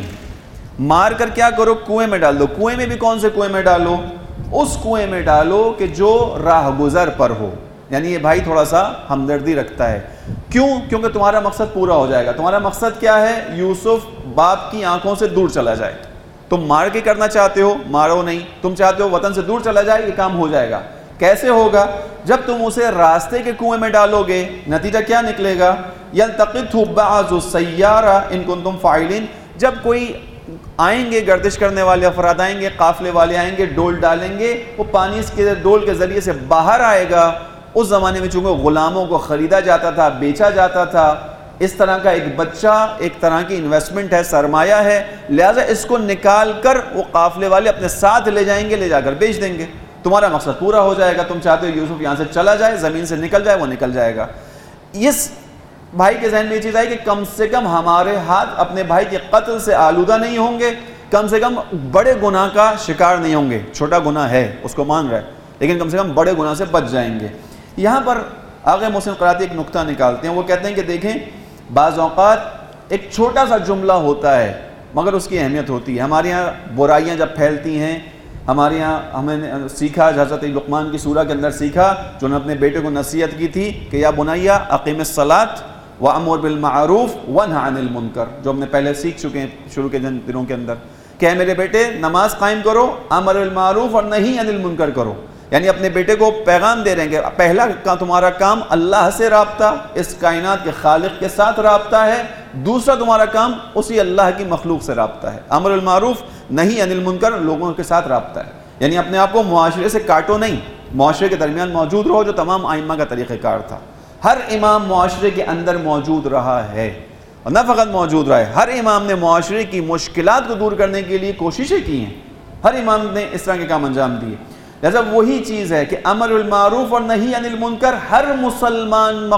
مار کر کیا کرو، کنویں میں ڈال دو۔ کنویں میں بھی کون سے کنویں میں ڈالو؟ اس کنویں میں ڈالو کہ جو راہ گزر پر ہو، یعنی یہ بھائی تھوڑا سا ہمدردی رکھتا ہے۔ کیوں؟ کیونکہ تمہارا مقصد پورا ہو جائے گا۔ تمہارا مقصد کیا ہے؟ یوسف باپ کی آنکھوں سے دور چلا جائے۔ تم مار کے کرنا چاہتے ہو، مارو نہیں۔ تم چاہتے ہو وطن سے دور چلا جائے، یہ کام ہو جائے گا۔ کیسے ہوگا؟ جب تم اسے راستے کے کنویں میں ڈالو گے، نتیجہ کیا نکلے گا؟ یلتقطہ بعض السیارہ ان کنتم فاعلین، جب کوئی آئیں گے، گردش کرنے والے افراد آئیں گے، قافلے والے آئیں گے، ڈول ڈالیں گے، وہ پانی اس کے ڈول کے ذریعے سے باہر آئے گا۔ اس زمانے میں چونکہ غلاموں کو خریدا جاتا تھا، بیچا جاتا تھا، اس طرح کا ایک بچہ ایک طرح کی انویسٹمنٹ ہے، سرمایہ ہے، لہٰذا اس کو نکال کر وہ قافلے والے اپنے ساتھ لے جائیں گے، لے جا کر بیچ دیں گے۔ تمہارا مقصد پورا ہو جائے گا۔ تم چاہتے ہو یوسف یہاں سے چلا جائے، زمین سے نکل جائے، وہ نکل جائے گا۔ اس بھائی کے ذہن میں یہ چیز آئی کہ کم سے کم ہمارے ہاتھ اپنے بھائی کے قتل سے آلودہ نہیں ہوں گے، کم سے کم بڑے گناہ کا شکار نہیں ہوں گے۔ چھوٹا گناہ ہے، اس کو مان رہا ہے، لیکن کم سے کم بڑے گناہ سے بچ جائیں گے۔ یہاں پر آغا محسن قراتی ایک نقطہ نکالتے ہیں، وہ کہتے ہیں کہ دیکھیں بعض اوقات ایک چھوٹا سا جملہ ہوتا ہے مگر اس کی اہمیت ہوتی ہے۔ ہمارے یہاں برائیاں جب پھیلتی ہیں، ہمارے یہاں ہمیں سیکھا، حضرت لقمان کی سورہ کے اندر سیکھا، جو نے اپنے بیٹے کو نصیحت کی تھی کہ یا بنیا اقیم الصلاۃ وامر بالمعروف وانہ عن المنکر، جو ہم نے پہلے سیکھ چکے ہیں شروع کے دنوں کے اندر، کہ اے میرے بیٹے نماز قائم کرو، امر بالمعروف اور نہی عن المنکر کرو۔ یعنی اپنے بیٹے کو پیغام دے رہے ہیں کہ پہلا تمہارا کام اللہ سے رابطہ، اس کائنات کے خالق کے ساتھ رابطہ ہے، دوسرا تمہارا کام اسی اللہ کی مخلوق سے رابطہ ہے۔ امر بالمعروف نہی عن المنکر، لوگوں کے ساتھ رابطہ ہے، یعنی اپنے آپ کو معاشرے سے کاٹو نہیں، معاشرے کے درمیان موجود رہو، جو تمام ائمہ کا طریقہ کار تھا۔ ہر امام معاشرے کے اندر موجود رہا ہے، اور نہ فقط موجود رہا ہے، ہر امام نے معاشرے کی مشکلات کو دور کرنے کے لیے کوششیں کی ہیں، ہر امام نے اس طرح کے کام انجام دیے۔ لہذا وہی چیز ہے کہ امر بالمعروف اور نہی عن المنکر ہر مسلمان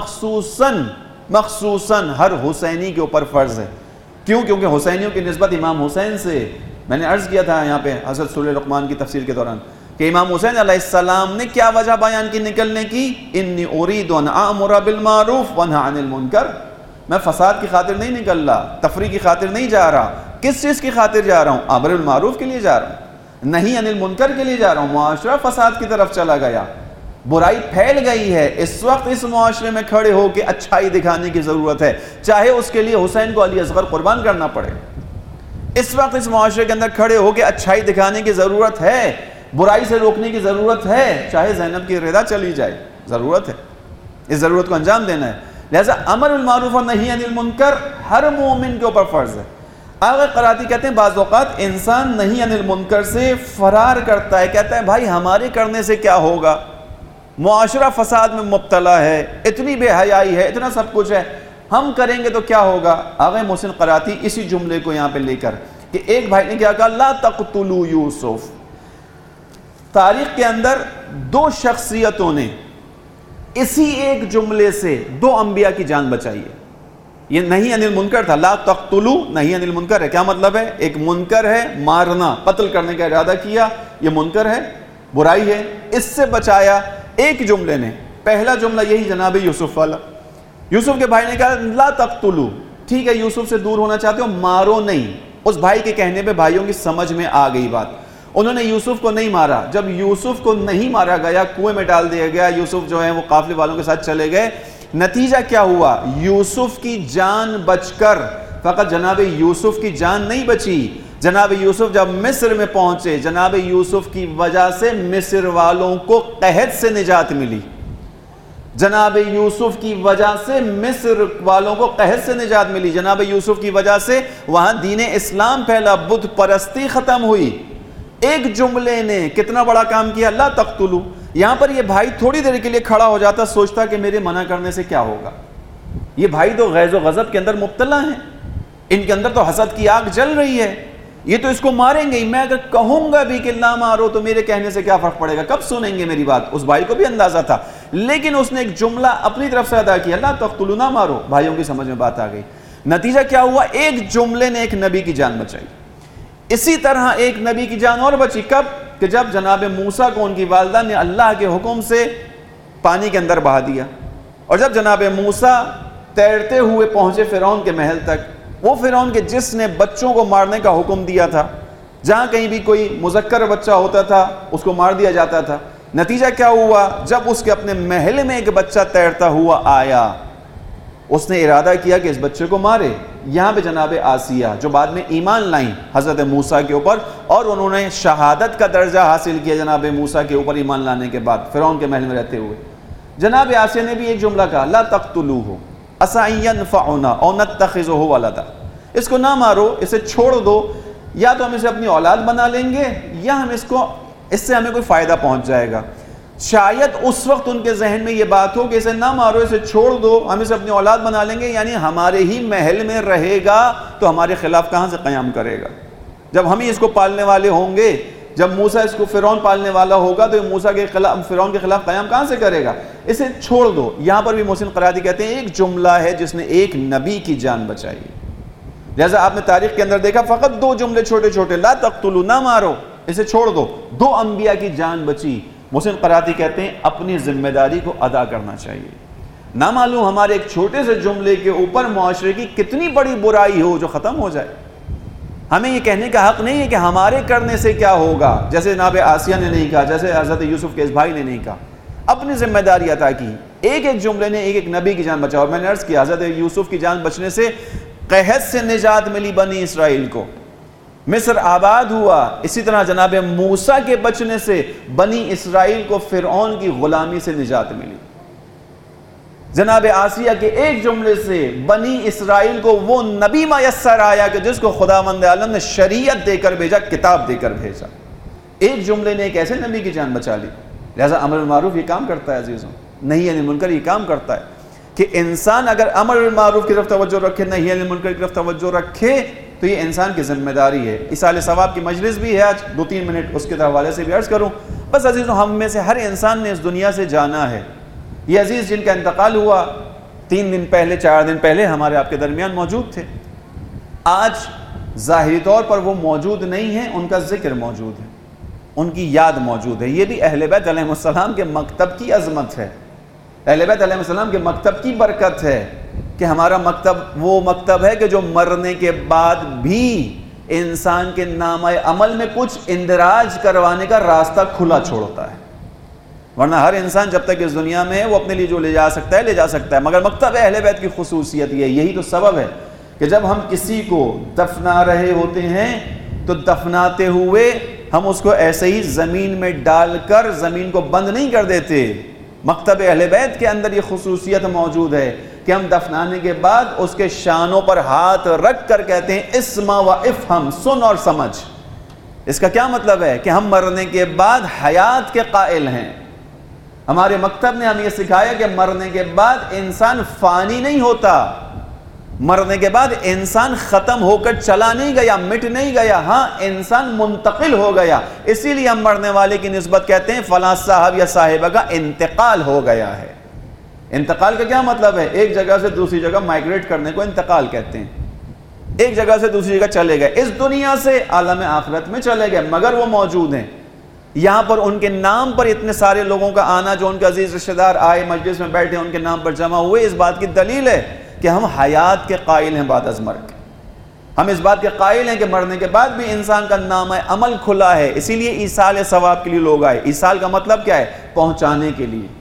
مخصوصاً ہر حسینی کے اوپر فرض ہے۔ کیوں؟ کیونکہ حسینیوں کی نسبت امام حسین سے، میں نے عرض کیا تھا یہاں پہ حضرت سورہ لقمان کی تفسیر کے دوران کہ امام حسین علیہ السلام نے کیا وجہ بیان کی نکلنے کی، انی ارید ان اامر بالمعروف وانہی عن المنکر، میں فساد کی خاطر نہیں نکل رہا، تفریح کی خاطر نہیں جا رہا، کس چیز کی خاطر جا رہا ہوں؟ امر بالمعروف کے لیے جا رہا ہوں، نہی عن المنکر کے لیے جا رہا ہوں۔ معاشرہ فساد کی طرف چلا گیا، برائی پھیل گئی ہے، اس وقت اس معاشرے میں کھڑے ہو کے اچھائی دکھانے کی ضرورت ہے، چاہے اس کے لیے حسین کو علی اصغر قربان کرنا پڑے۔ اس وقت اس معاشرے کے اندر کھڑے ہو کے اچھائی دکھانے کی ضرورت ہے، برائی سے روکنے کی ضرورت ہے، چاہے زینب کی رضا چلی جائے، ضرورت ہے، اس ضرورت کو انجام دینا ہے۔ لہذا امر بالمعروف اور نہی عن المنکر ہر مومن کے اوپر فرض ہے۔ آغا قراتی کہتے ہیں بعض اوقات انسان نہی عن المنکر سے فرار کرتا ہے، کہتا ہے بھائی ہمارے کرنے سے کیا ہوگا، معاشرہ فساد میں مبتلا ہے، اتنی بے حیائی ہے، اتنا سب کچھ ہے، ہم کریں گے تو کیا ہوگا۔ آغا محسن قراتی اسی جملے کو یہاں پہ لے کر کہ ایک بھائی نے کیا کہا، لا تقتلوا یوسف۔ تاریخ کے اندر دو شخصیتوں نے اسی ایک جملے سے دو انبیاء کی جان بچائی ہے۔ یہ نہی عن المنکر تھا، لا تقتلوا نہی عن المنکر ہے۔ کیا مطلب ہے؟ ایک منکر ہے، مارنا، قتل کرنے کا ارادہ کیا، یہ منکر ہے، برائی ہے، اس سے بچایا ایک جملے نے۔ پہلا جملہ یہی جناب یوسف والا، یوسف کے بھائی نے کہا لا تقتلوا، ٹھیک ہے یوسف سے دور ہونا چاہتے ہو، مارو نہیں۔ اس بھائی کے کہنے پہ بھائیوں کی سمجھ میں آ گئی بات، انہوں نے یوسف کو نہیں مارا۔ جب یوسف کو نہیں مارا گیا، کنویں میں ڈال دیا گیا، یوسف جو ہے وہ قافلے والوں کے ساتھ چلے گئے، نتیجہ کیا ہوا؟ یوسف کی جان بچ کر، فقط جناب یوسف کی جان نہیں بچی، جناب یوسف جب مصر میں پہنچے، جناب یوسف کی وجہ سے مصر والوں کو قحط سے نجات ملی، جناب یوسف کی وجہ سے مصر والوں کو قحط سے نجات ملی، جناب یوسف کی وجہ سے وہاں دین اسلام پھیلا، بت پرستی ختم ہوئی۔ ایک جملے نے کتنا بڑا کام کیا، لا تقتلوا۔ یہاں پر یہ بھائی تھوڑی دیر کے لیے کھڑا ہو جاتا، سوچتا کہ میرے منع کرنے سے کیا ہوگا۔ یہ بھائی تو غیظ و غضب کے اندر مبتلا ہیں، ان کے اندر تو حسد کی آگ جل رہی ہے، یہ تو اس کو ماریں گے، میں اگر کہوں گا بھی کہ نہ مارو تو میرے کہنے سے کیا فرق پڑے گا، کب سنیں گے میری بات۔ اس بھائی کو بھی اندازہ تھا، لیکن اس نے ایک جملہ اپنی طرف سے ادا کیا، لا تقتلوا، نہ مارو۔ بھائیوں کی سمجھ میں بات آ گئی۔ نتیجہ کیا ہوا؟ ایک جملے نے ایک نبی کی جان بچائی۔ اسی طرح ایک نبی کی جان اور بچی، کب؟ کہ جب جناب موسیٰ کو ان کی والدہ نے اللہ کے حکم سے پانی کے اندر بہا دیا، اور جب جناب موسیٰ تیرتے ہوئے پہنچے فرعون کے محل تک، وہ فرعون کے جس نے بچوں کو مارنے کا حکم دیا تھا، جہاں کہیں بھی کوئی مذکر بچہ ہوتا تھا اس کو مار دیا جاتا تھا، نتیجہ کیا ہوا؟ جب اس کے اپنے محل میں ایک بچہ تیرتا ہوا آیا، اس نے ارادہ کیا کہ اس بچے کو مارے۔ یہاں پہ جناب آسیہ جو بعد میں ایمان لائیں حضرت موسیٰ کے اوپر، اور انہوں نے شہادت کا درجہ حاصل کیا جناب موسیٰ کے اوپر ایمان لانے کے بعد فرعون کے محل میں رہتے ہوئے، جناب آسیہ نے بھی ایک جملہ کہا، لا تقتلوہ عسیٰ ان ینفعنا او نتخذہ ولدا۔ اس کو نہ مارو، اسے چھوڑ دو، یا تو ہم اسے اپنی اولاد بنا لیں گے، یا ہم اس سے ہمیں کوئی فائدہ پہنچ جائے گا۔ شاید اس وقت ان کے ذہن میں یہ بات ہو کہ اسے نہ مارو، اسے چھوڑ دو، ہم اسے اپنی اولاد بنا لیں گے، یعنی ہمارے ہی محل میں رہے گا تو ہمارے خلاف کہاں سے قیام کرے گا؟ جب ہم ہی اس کو پالنے والے ہوں گے، جب موسیٰ اس کو فرعون پالنے والا ہوگا تو موسیٰ کے خلاف، فرعون کے خلاف قیام کہاں سے کرے گا؟ اسے چھوڑ دو۔ یہاں پر بھی محسن قرادی کہتے ہیں ایک جملہ ہے جس نے ایک نبی کی جان بچائی۔ لہذا آپ نے تاریخ کے اندر دیکھا فقط دو جملے چھوٹے چھوٹے، لا تقتلوا، نہ مارو، اسے چھوڑ دو، دو انبیاء کی جان بچی۔ محسن قرادی کہتے ہیں اپنی ذمہ داری کو ادا کرنا چاہیے۔ نہ معلوم ہمارے ایک چھوٹے سے جملے کے اوپر معاشرے کی کتنی بڑی برائی ہو جو ختم ہو جائے۔ ہمیں یہ کہنے کا حق نہیں ہے کہ ہمارے کرنے سے کیا ہوگا، جیسے جناب آسیہ نے نہیں کہا، جیسے حضرت یوسف کے اس بھائی نے نہیں کہا، اپنی ذمہ داری عطا کی۔ ایک ایک جملے نے ایک ایک نبی کی جان بچا، اور میں نے عرض کیا حضرت یوسف کی جان بچنے سے قحط سے نجات ملی بنی اسرائیل کو، مصر آباد ہوا۔ اسی طرح جناب موسیٰ کے بچنے سے بنی اسرائیل کو فرعون کی غلامی سے نجات ملی۔ جناب آسیہ کے ایک جملے سے بنی اسرائیل کو وہ نبی میسر آیا کہ جس کو خداوند عالم نے شریعت دے کر بھیجا، کتاب دے کر بھیجا۔ ایک جملے نے ایک ایسے نبی کی جان بچا لی۔ لہذا امر بالمعروف یہ کام کرتا ہے عزیزوں، نہی عن المنکر یہ کام کرتا ہے کہ انسان اگر امر بالمعروف کی طرف توجہ رکھے، نہی عن المنکر کی طرف توجہ رکھے، تو یہ انسان کی ذمہ داری ہے۔ ایصال ثواب کی مجلس بھی ہے آج، 2-3 منٹ اس کے حوالے سے بھی عرض کروں۔ بس عزیزوں، ہم میں سے ہر انسان نے اس دنیا سے جانا ہے۔ یہ عزیز جن کا انتقال ہوا 3 دن پہلے، 4 دن پہلے ہمارے آپ کے درمیان موجود تھے، آج ظاہری طور پر وہ موجود نہیں ہیں، ان کا ذکر موجود ہے، ان کی یاد موجود ہے۔ یہ بھی اہل بیت علیہ السلام کے مکتب کی عظمت ہے، اہل بیت علیہ السلام کے مکتب کی برکت ہے کہ ہمارا مکتب وہ مکتب ہے کہ جو مرنے کے بعد بھی انسان کے نامہ عمل میں کچھ اندراج کروانے کا راستہ کھلا چھوڑتا ہے. ورنہ ہر انسان جب تک اس دنیا میں ہے وہ اپنے لیے جو لے جا سکتا ہے. مگر مکتب اہل بیت کی خصوصیت یہ, یہی تو سبب ہے کہ جب ہم کسی کو دفنا رہے ہوتے ہیں تو دفناتے ہوئے ہم اس کو ایسے ہی زمین میں ڈال کر زمین کو بند نہیں کر دیتے. مکتب اہل بیت کے اندر یہ خصوصیت موجود ہے کہ ہم دفنانے کے بعد اس کے شانوں پر ہاتھ رکھ کر کہتے ہیں اسمع و افہم, سن اور سمجھ. اس کا کیا مطلب ہے کہ ہم مرنے کے بعد حیات کے قائل ہیں. ہمارے مکتب نے ہمیں یہ سکھایا کہ مرنے کے بعد انسان فانی نہیں ہوتا, مرنے کے بعد انسان ختم ہو کر چلا نہیں گیا, مٹ نہیں گیا, ہاں انسان منتقل ہو گیا. اسی لیے ہم مرنے والے کی نسبت کہتے ہیں فلاں صاحب یا صاحبہ کا انتقال ہو گیا ہے. انتقال کا کیا مطلب ہے؟ ایک جگہ سے دوسری جگہ مائگریٹ کرنے کو انتقال کہتے ہیں. ایک جگہ سے دوسری جگہ چلے گئے, اس دنیا سے عالم آخرت میں چلے گئے, مگر وہ موجود ہیں. یہاں پر ان کے نام پر اتنے سارے لوگوں کا آنا, جو ان کے عزیز رشتہ دار آئے مجلس میں بیٹھے ان کے نام پر جمع ہوئے, اس بات کی دلیل ہے کہ ہم حیات کے قائل ہیں بعد از مرگ. ہم اس بات کے قائل ہیں کہ مرنے کے بعد بھی انسان کا نامہ عمل کھلا ہے. اسی لیے ایصال ثواب کے لیے لوگ آئے. ایصال کا مطلب کیا ہے؟ پہنچانے کے لیے,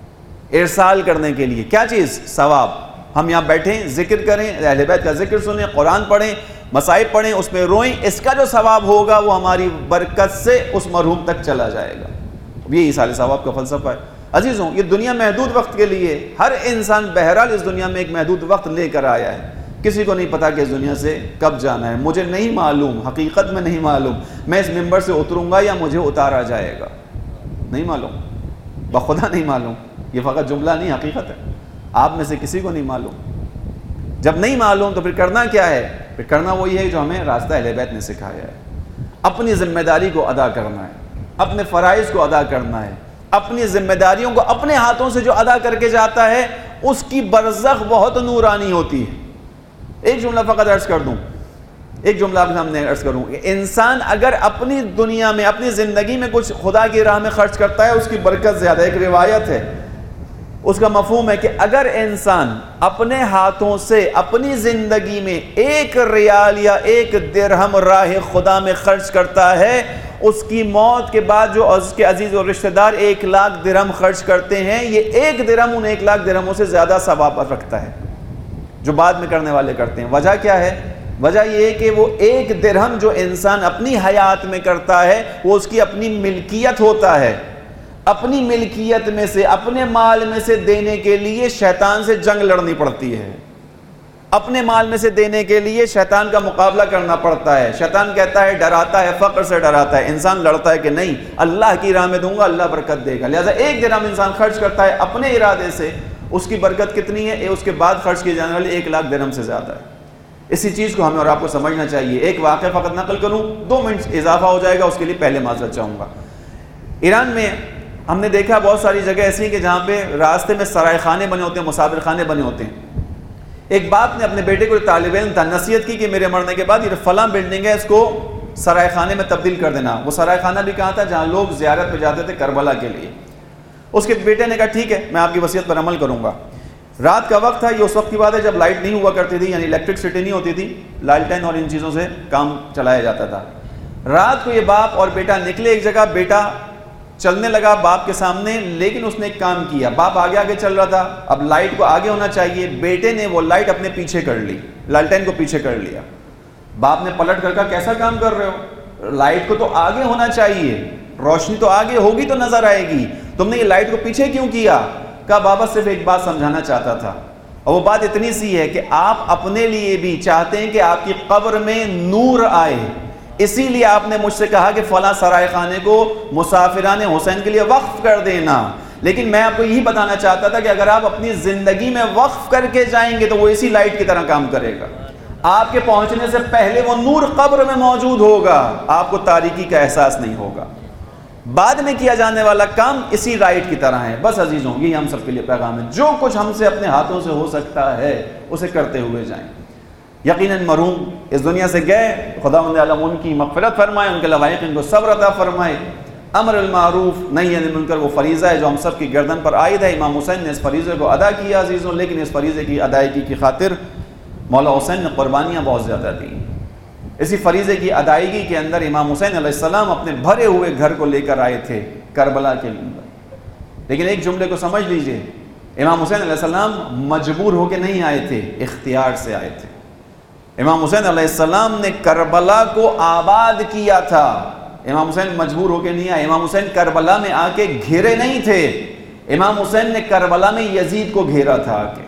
ارسال کرنے کے لیے. کیا چیز؟ ثواب. ہم یہاں بیٹھیں, ذکر کریں, اہل بیت کا ذکر سنیں, قرآن پڑھیں, مصائب پڑھیں, اس میں روئیں, اس کا جو ثواب ہوگا وہ ہماری برکت سے اس مرحوم تک چلا جائے گا. یہ ایصال ثواب کا فلسفہ ہے. عزیزوں, یہ دنیا محدود وقت کے لیے, ہر انسان بہرحال اس دنیا میں ایک محدود وقت لے کر آیا ہے. کسی کو نہیں پتا کہ اس دنیا سے کب جانا ہے. مجھے نہیں معلوم, حقیقت میں نہیں معلوم میں اس ممبر سے اتروں گا یا مجھے اتارا جائے گا. نہیں معلوم, بخدا نہیں معلوم. یہ فقط جملہ نہیں, حقیقت ہے. آپ میں سے کسی کو نہیں معلوم. جب نہیں معلوم تو پھر کرنا کیا ہے؟ پھر کرنا وہی ہے جو ہمیں راستہ اہل بیت نے سکھایا ہے. اپنی ذمہ داری کو ادا کرنا ہے, اپنے فرائض کو ادا کرنا ہے, اپنی ذمہ داریوں کو اپنے ہاتھوں سے جو ادا کر کے جاتا ہے اس کی برزخ بہت نورانی ہوتی ہے. ایک جملہ فقط عرض کر دوں, ایک جملہ آپ کے سامنے عرض کروں کہ انسان اگر اپنی دنیا میں, اپنی زندگی میں کچھ خدا کی راہ میں خرچ کرتا ہے اس کی برکت زیادہ. ایک روایت ہے, اس کا مفہوم ہے کہ اگر انسان اپنے ہاتھوں سے اپنی زندگی میں 1 ریال یا 1 درہم راہ خدا میں خرچ کرتا ہے, اس کی موت کے بعد جو اس کے عزیز اور رشتہ دار 1 لاکھ درہم خرچ کرتے ہیں, یہ 1 درہم ان 1 لاکھ درہموں سے زیادہ ثواب رکھتا ہے جو بعد میں کرنے والے کرتے ہیں. وجہ کیا ہے؟ وجہ یہ ہے کہ وہ 1 درہم جو انسان اپنی حیات میں کرتا ہے وہ اس کی اپنی ملکیت ہوتا ہے. اپنی ملکیت میں سے, اپنے مال میں سے دینے کے لیے شیطان سے جنگ لڑنی پڑتی ہے. اپنے مال میں سے دینے کے لیے شیطان کا مقابلہ کرنا پڑتا ہے. شیطان کہتا ہے, ڈراتا ہے, فقر سے ڈراتا ہے. انسان لڑتا ہے کہ نہیں, اللہ کی راہ میں دوں گا, اللہ برکت دے گا. لہٰذا 1 درہم انسان خرچ کرتا ہے اپنے ارادے سے, اس کی برکت کتنی ہے؟ اس کے بعد خرچ کیے جانے والے 1 لاکھ درہم سے زیادہ ہے. اسی چیز کو ہمیں اور آپ کو سمجھنا چاہیے. ایک واقعہ فقط نقل کروں, 2 منٹ اضافہ ہو جائے گا, اس کے لیے پہلے معذرت چاہوں گا. ایران میں ہم نے دیکھا بہت ساری جگہ ایسی ہیں کہ جہاں پہ راستے میں سرائے خانے بنے ہوتے ہیں, مسافر خانے بنے ہوتے ہیں. ایک باپ نے اپنے بیٹے کو, طالب علم تھا, نصیحت کی کہ میرے مرنے کے بعد یہ فلاں بلڈنگ ہے, اس کو سرائے خانے میں تبدیل کر دینا. وہ سرائے خانہ بھی کہاں تھا؟ جہاں لوگ زیارت پہ جاتے تھے کربلا کے لیے. اس کے بیٹے نے کہا ٹھیک ہے, میں آپ کی وصیت پر عمل کروں گا. رات کا وقت تھا, یہ اس وقت کی بات ہے جب لائٹ نہیں ہوا کرتی تھی, یعنی الیکٹرکسٹی نہیں ہوتی تھی, لالٹین اور ان چیزوں سے کام چلایا جاتا تھا. رات کو یہ باپ اور بیٹا نکلے ایک جگہ. بیٹا چلنے لگا باپ کے سامنے, لیکن اس نے ایک کام کیا. باپ آگے آگے چل رہا تھا, اب لائٹ کو آگے ہونا چاہیے, بیٹے نے وہ لائٹ اپنے پیچھے کر لی, لالٹین کو پیچھے کر لیا. باپ نے پلٹ کر کہا کیسا کام کر رہے ہو؟ لائٹ کو تو آگے ہونا چاہیے, روشنی تو آگے ہوگی تو نظر آئے گی, تم نے یہ لائٹ کو پیچھے کیوں کیا؟ کہا بابا صرف ایک بات سمجھانا چاہتا تھا, اور وہ بات اتنی سی ہے کہ آپ اپنے لیے بھی چاہتے ہیں کہ آپ کی قبر میں نور آئے, اسی لیے آپ نے مجھ سے کہا کہ فلاں سرائے خانے کو مسافران حسین کے لیے وقف کر دینا. لیکن میں آپ کو یہی بتانا چاہتا تھا کہ اگر آپ اپنی زندگی میں وقف کر کے جائیں گے تو وہ اسی لائٹ کی طرح کام کرے گا. آپ کے پہنچنے سے پہلے وہ نور قبر میں موجود ہوگا, آپ کو تاریکی کا احساس نہیں ہوگا. بعد میں کیا جانے والا کام اسی لائٹ کی طرح ہے. بس عزیزوں, یہی ہم سب کے لیے پیغام ہے, جو کچھ ہم سے اپنے ہاتھوں سے ہو سکتا ہے اسے کرتے ہوئے جائیں. یقیناً مرحوم اس دنیا سے گئے, خدا عالم ان کی مغفرت فرمائے, ان کے لوائق ان کو صبر عطا فرمائے. امر المعروف نہی عن المنکر وہ فریضہ ہے جو ہم سب کی گردن پر عائد ہے۔ امام حسین نے اس فریضے کو ادا کیا عزیزوں، لیکن اس فریضے کی ادائیگی کی خاطر مولا حسین نے قربانیاں بہت زیادہ دیں۔ اسی فریضے کی ادائیگی کے اندر امام حسین علیہ السلام اپنے بھرے ہوئے گھر کو لے کر آئے تھے کربلا کے اندر، لیکن ایک جملے کو سمجھ لیجئے، امام حسین علیہ السلام مجبور ہو کے نہیں آئے تھے، اختیار سے آئے تھے۔ امام حسین علیہ السلام نے کربلا کو آباد کیا تھا، امام حسین مجبور ہو کے نہیں آئے۔ امام حسین کربلا میں آ کے گھرے نہیں تھے، امام حسین نے کربلا میں یزید کو گھیرا تھا، آ کے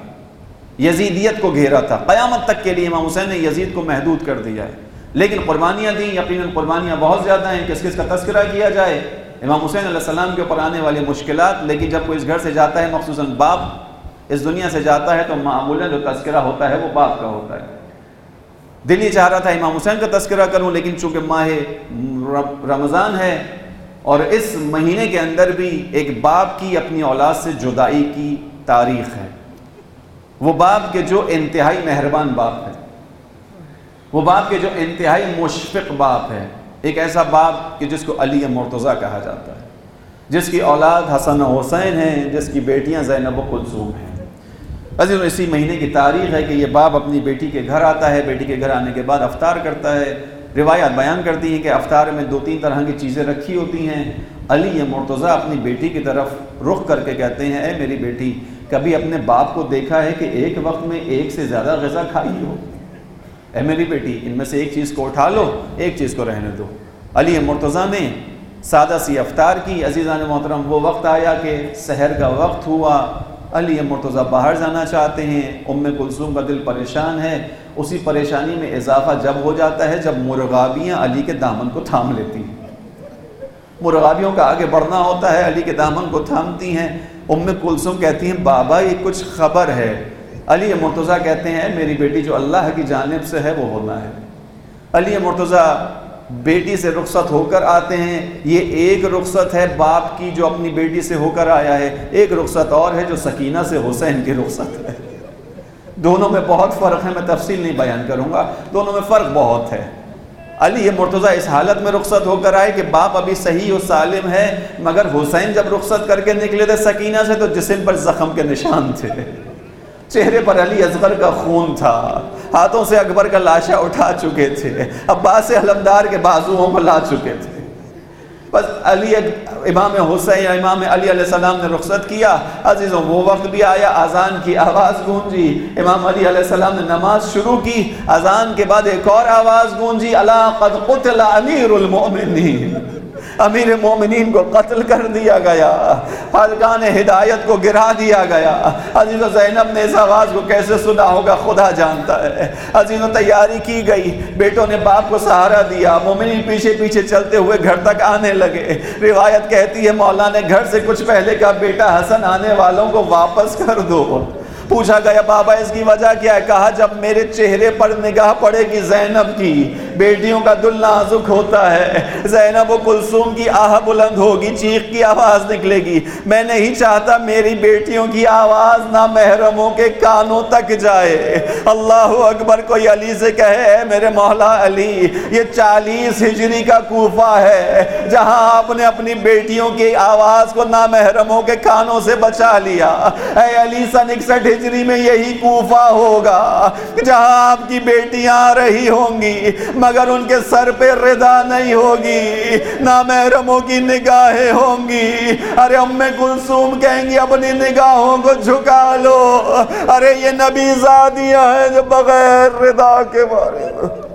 یزیدیت کو گھیرا تھا۔ قیامت تک کے لیے امام حسین نے یزید کو محدود کر دیا ہے، لیکن قربانیاں دیں، یقیناً قربانیاں بہت زیادہ ہیں، کس کس کا تذکرہ کیا جائے۔ امام حسین علیہ السلام کے اوپر آنے والی مشکلات، لیکن جب کوئی اس گھر سے جاتا ہے، مخصوصاً باپ اس دنیا سے جاتا ہے، تو معمولاً جو تذکرہ ہوتا ہے وہ باپ کا ہوتا ہے۔ دل یہ چاہ رہا تھا امام حسین کا تذکرہ کروں، لیکن چونکہ ماہ رمضان ہے اور اس مہینے کے اندر بھی ایک باپ کی اپنی اولاد سے جدائی کی تاریخ ہے، وہ باپ کے جو انتہائی مہربان باپ ہے، وہ باپ کے جو انتہائی مشفق باپ ہے، ایک ایسا باپ کہ جس کو علی مرتضیٰ کہا جاتا ہے، جس کی اولاد حسن و حسین ہیں، جس کی بیٹیاں زینب و کلثوم ہیں۔ عزیزوں، اسی مہینے کی تاریخ ہے کہ یہ باپ اپنی بیٹی کے گھر آتا ہے، بیٹی کے گھر آنے کے بعد افطار کرتا ہے۔ روایات بیان کرتی ہیں کہ افطار میں 2-3 طرح کی چیزیں رکھی ہوتی ہیں۔ علی مرتضیٰ اپنی بیٹی کی طرف رخ کر کے کہتے ہیں، اے میری بیٹی، کبھی اپنے باپ کو دیکھا ہے کہ ایک وقت میں ایک سے زیادہ غذا کھائی ہو؟ اے میری بیٹی، ان میں سے ایک چیز کو اٹھا لو، ایک چیز کو رہنے دو۔ علی مرتضیٰ نے سادہ سی افطار کی۔ عزیزان محترم، وہ وقت آیا کہ سحر کا وقت ہوا، علی مرتضیٰ باہر جانا چاہتے ہیں، ام کلثوم کا دل پریشان ہے۔ اسی پریشانی میں اضافہ جب ہو جاتا ہے جب مرغابیاں علی کے دامن کو تھام لیتی ہیں، مرغابیوں کا آگے بڑھنا ہوتا ہے، علی کے دامن کو تھامتی ہیں۔ ام کلثوم کہتی ہیں، بابا یہ کچھ خبر ہے؟ علی مرتضیٰ کہتے ہیں، میری بیٹی جو اللہ کی جانب سے ہے وہ ہونا ہے۔ علی مرتضیٰ بیٹی سے رخصت ہو کر آتے ہیں۔ یہ ایک رخصت ہے باپ کی جو اپنی بیٹی سے ہو کر آیا ہے، ایک رخصت اور ہے جو سکینہ سے حسین کی رخصت ہے۔ دونوں میں بہت فرق ہے، میں تفصیل نہیں بیان کروں گا، دونوں میں فرق بہت ہے۔ علی مرتضیٰ اس حالت میں رخصت ہو کر آئے کہ باپ ابھی صحیح و سالم ہے، مگر حسین جب رخصت کر کے نکلے تھے سکینہ سے تو جسم پر زخم کے نشان تھے، چہرے پر علی اصغر کا خون تھا، ہاتھوں سے اکبر کا لاشا اٹھا چکے تھے، عباس علمدار کے بازوؤں کو لا چکے تھے۔ بس علی امام حسین امام علی علیہ السلام نے رخصت کیا۔ عزیزوں، وہ وقت بھی آیا، اذان کی آواز گونجی، امام علی علیہ السلام نے نماز شروع کی، اذان کے بعد ایک اور آواز گونجی، الا قد قتل امیر المؤمنین، امیر مومنین کو قتل کر دیا گیا، حلقان ہدایت کو گرا دیا گیا۔ عزیزو، زینب نے اس آواز کو کیسے سنا ہوگا خدا جانتا ہے۔ عزیزو، تیاری کی گئی، بیٹوں نے باپ کو سہارا دیا، مومنین پیچھے پیچھے چلتے ہوئے گھر تک آنے لگے۔ روایت کہتی ہے مولا نے گھر سے کچھ پہلے کہا، بیٹا حسن آنے والوں کو واپس کر دو۔ پوچھا گیا بابا اس کی وجہ کیا ہے؟ کہا جب میرے چہرے پر نگاہ پڑے گی زینب کی، بیٹیوں کا دل نازک ہوتا ہے، زینب و کلثوم کی آہ بلند ہوگی، چیخ کی آواز نکلے گی، میں نہیں چاہتا میری بیٹیوں کی آواز نامحرموں کے کانوں تک جائے۔ اللہ اکبر، کوئی علی سے کہے، اے میرے مولا علی، یہ 40 ہجری کا کوفہ ہے جہاں آپ نے اپنی بیٹیوں کی آواز کو نامحرموں کے کانوں سے بچا لیا۔ اے علی، 61 ہجری میں یہی کوفہ ہوگا جہاں آپ کی بیٹیاں آ رہی ہوں گی، مگر ان کے سر پہ ردا نہیں ہوگی، نامحرموں کی نگاہیں ہوں گی۔ ارے ام کلثوم کہیں گی اپنی نگاہوں کو جھکا لو، ارے یہ نبی زادیاں ہیں جو بغیر ردا کے بارے میں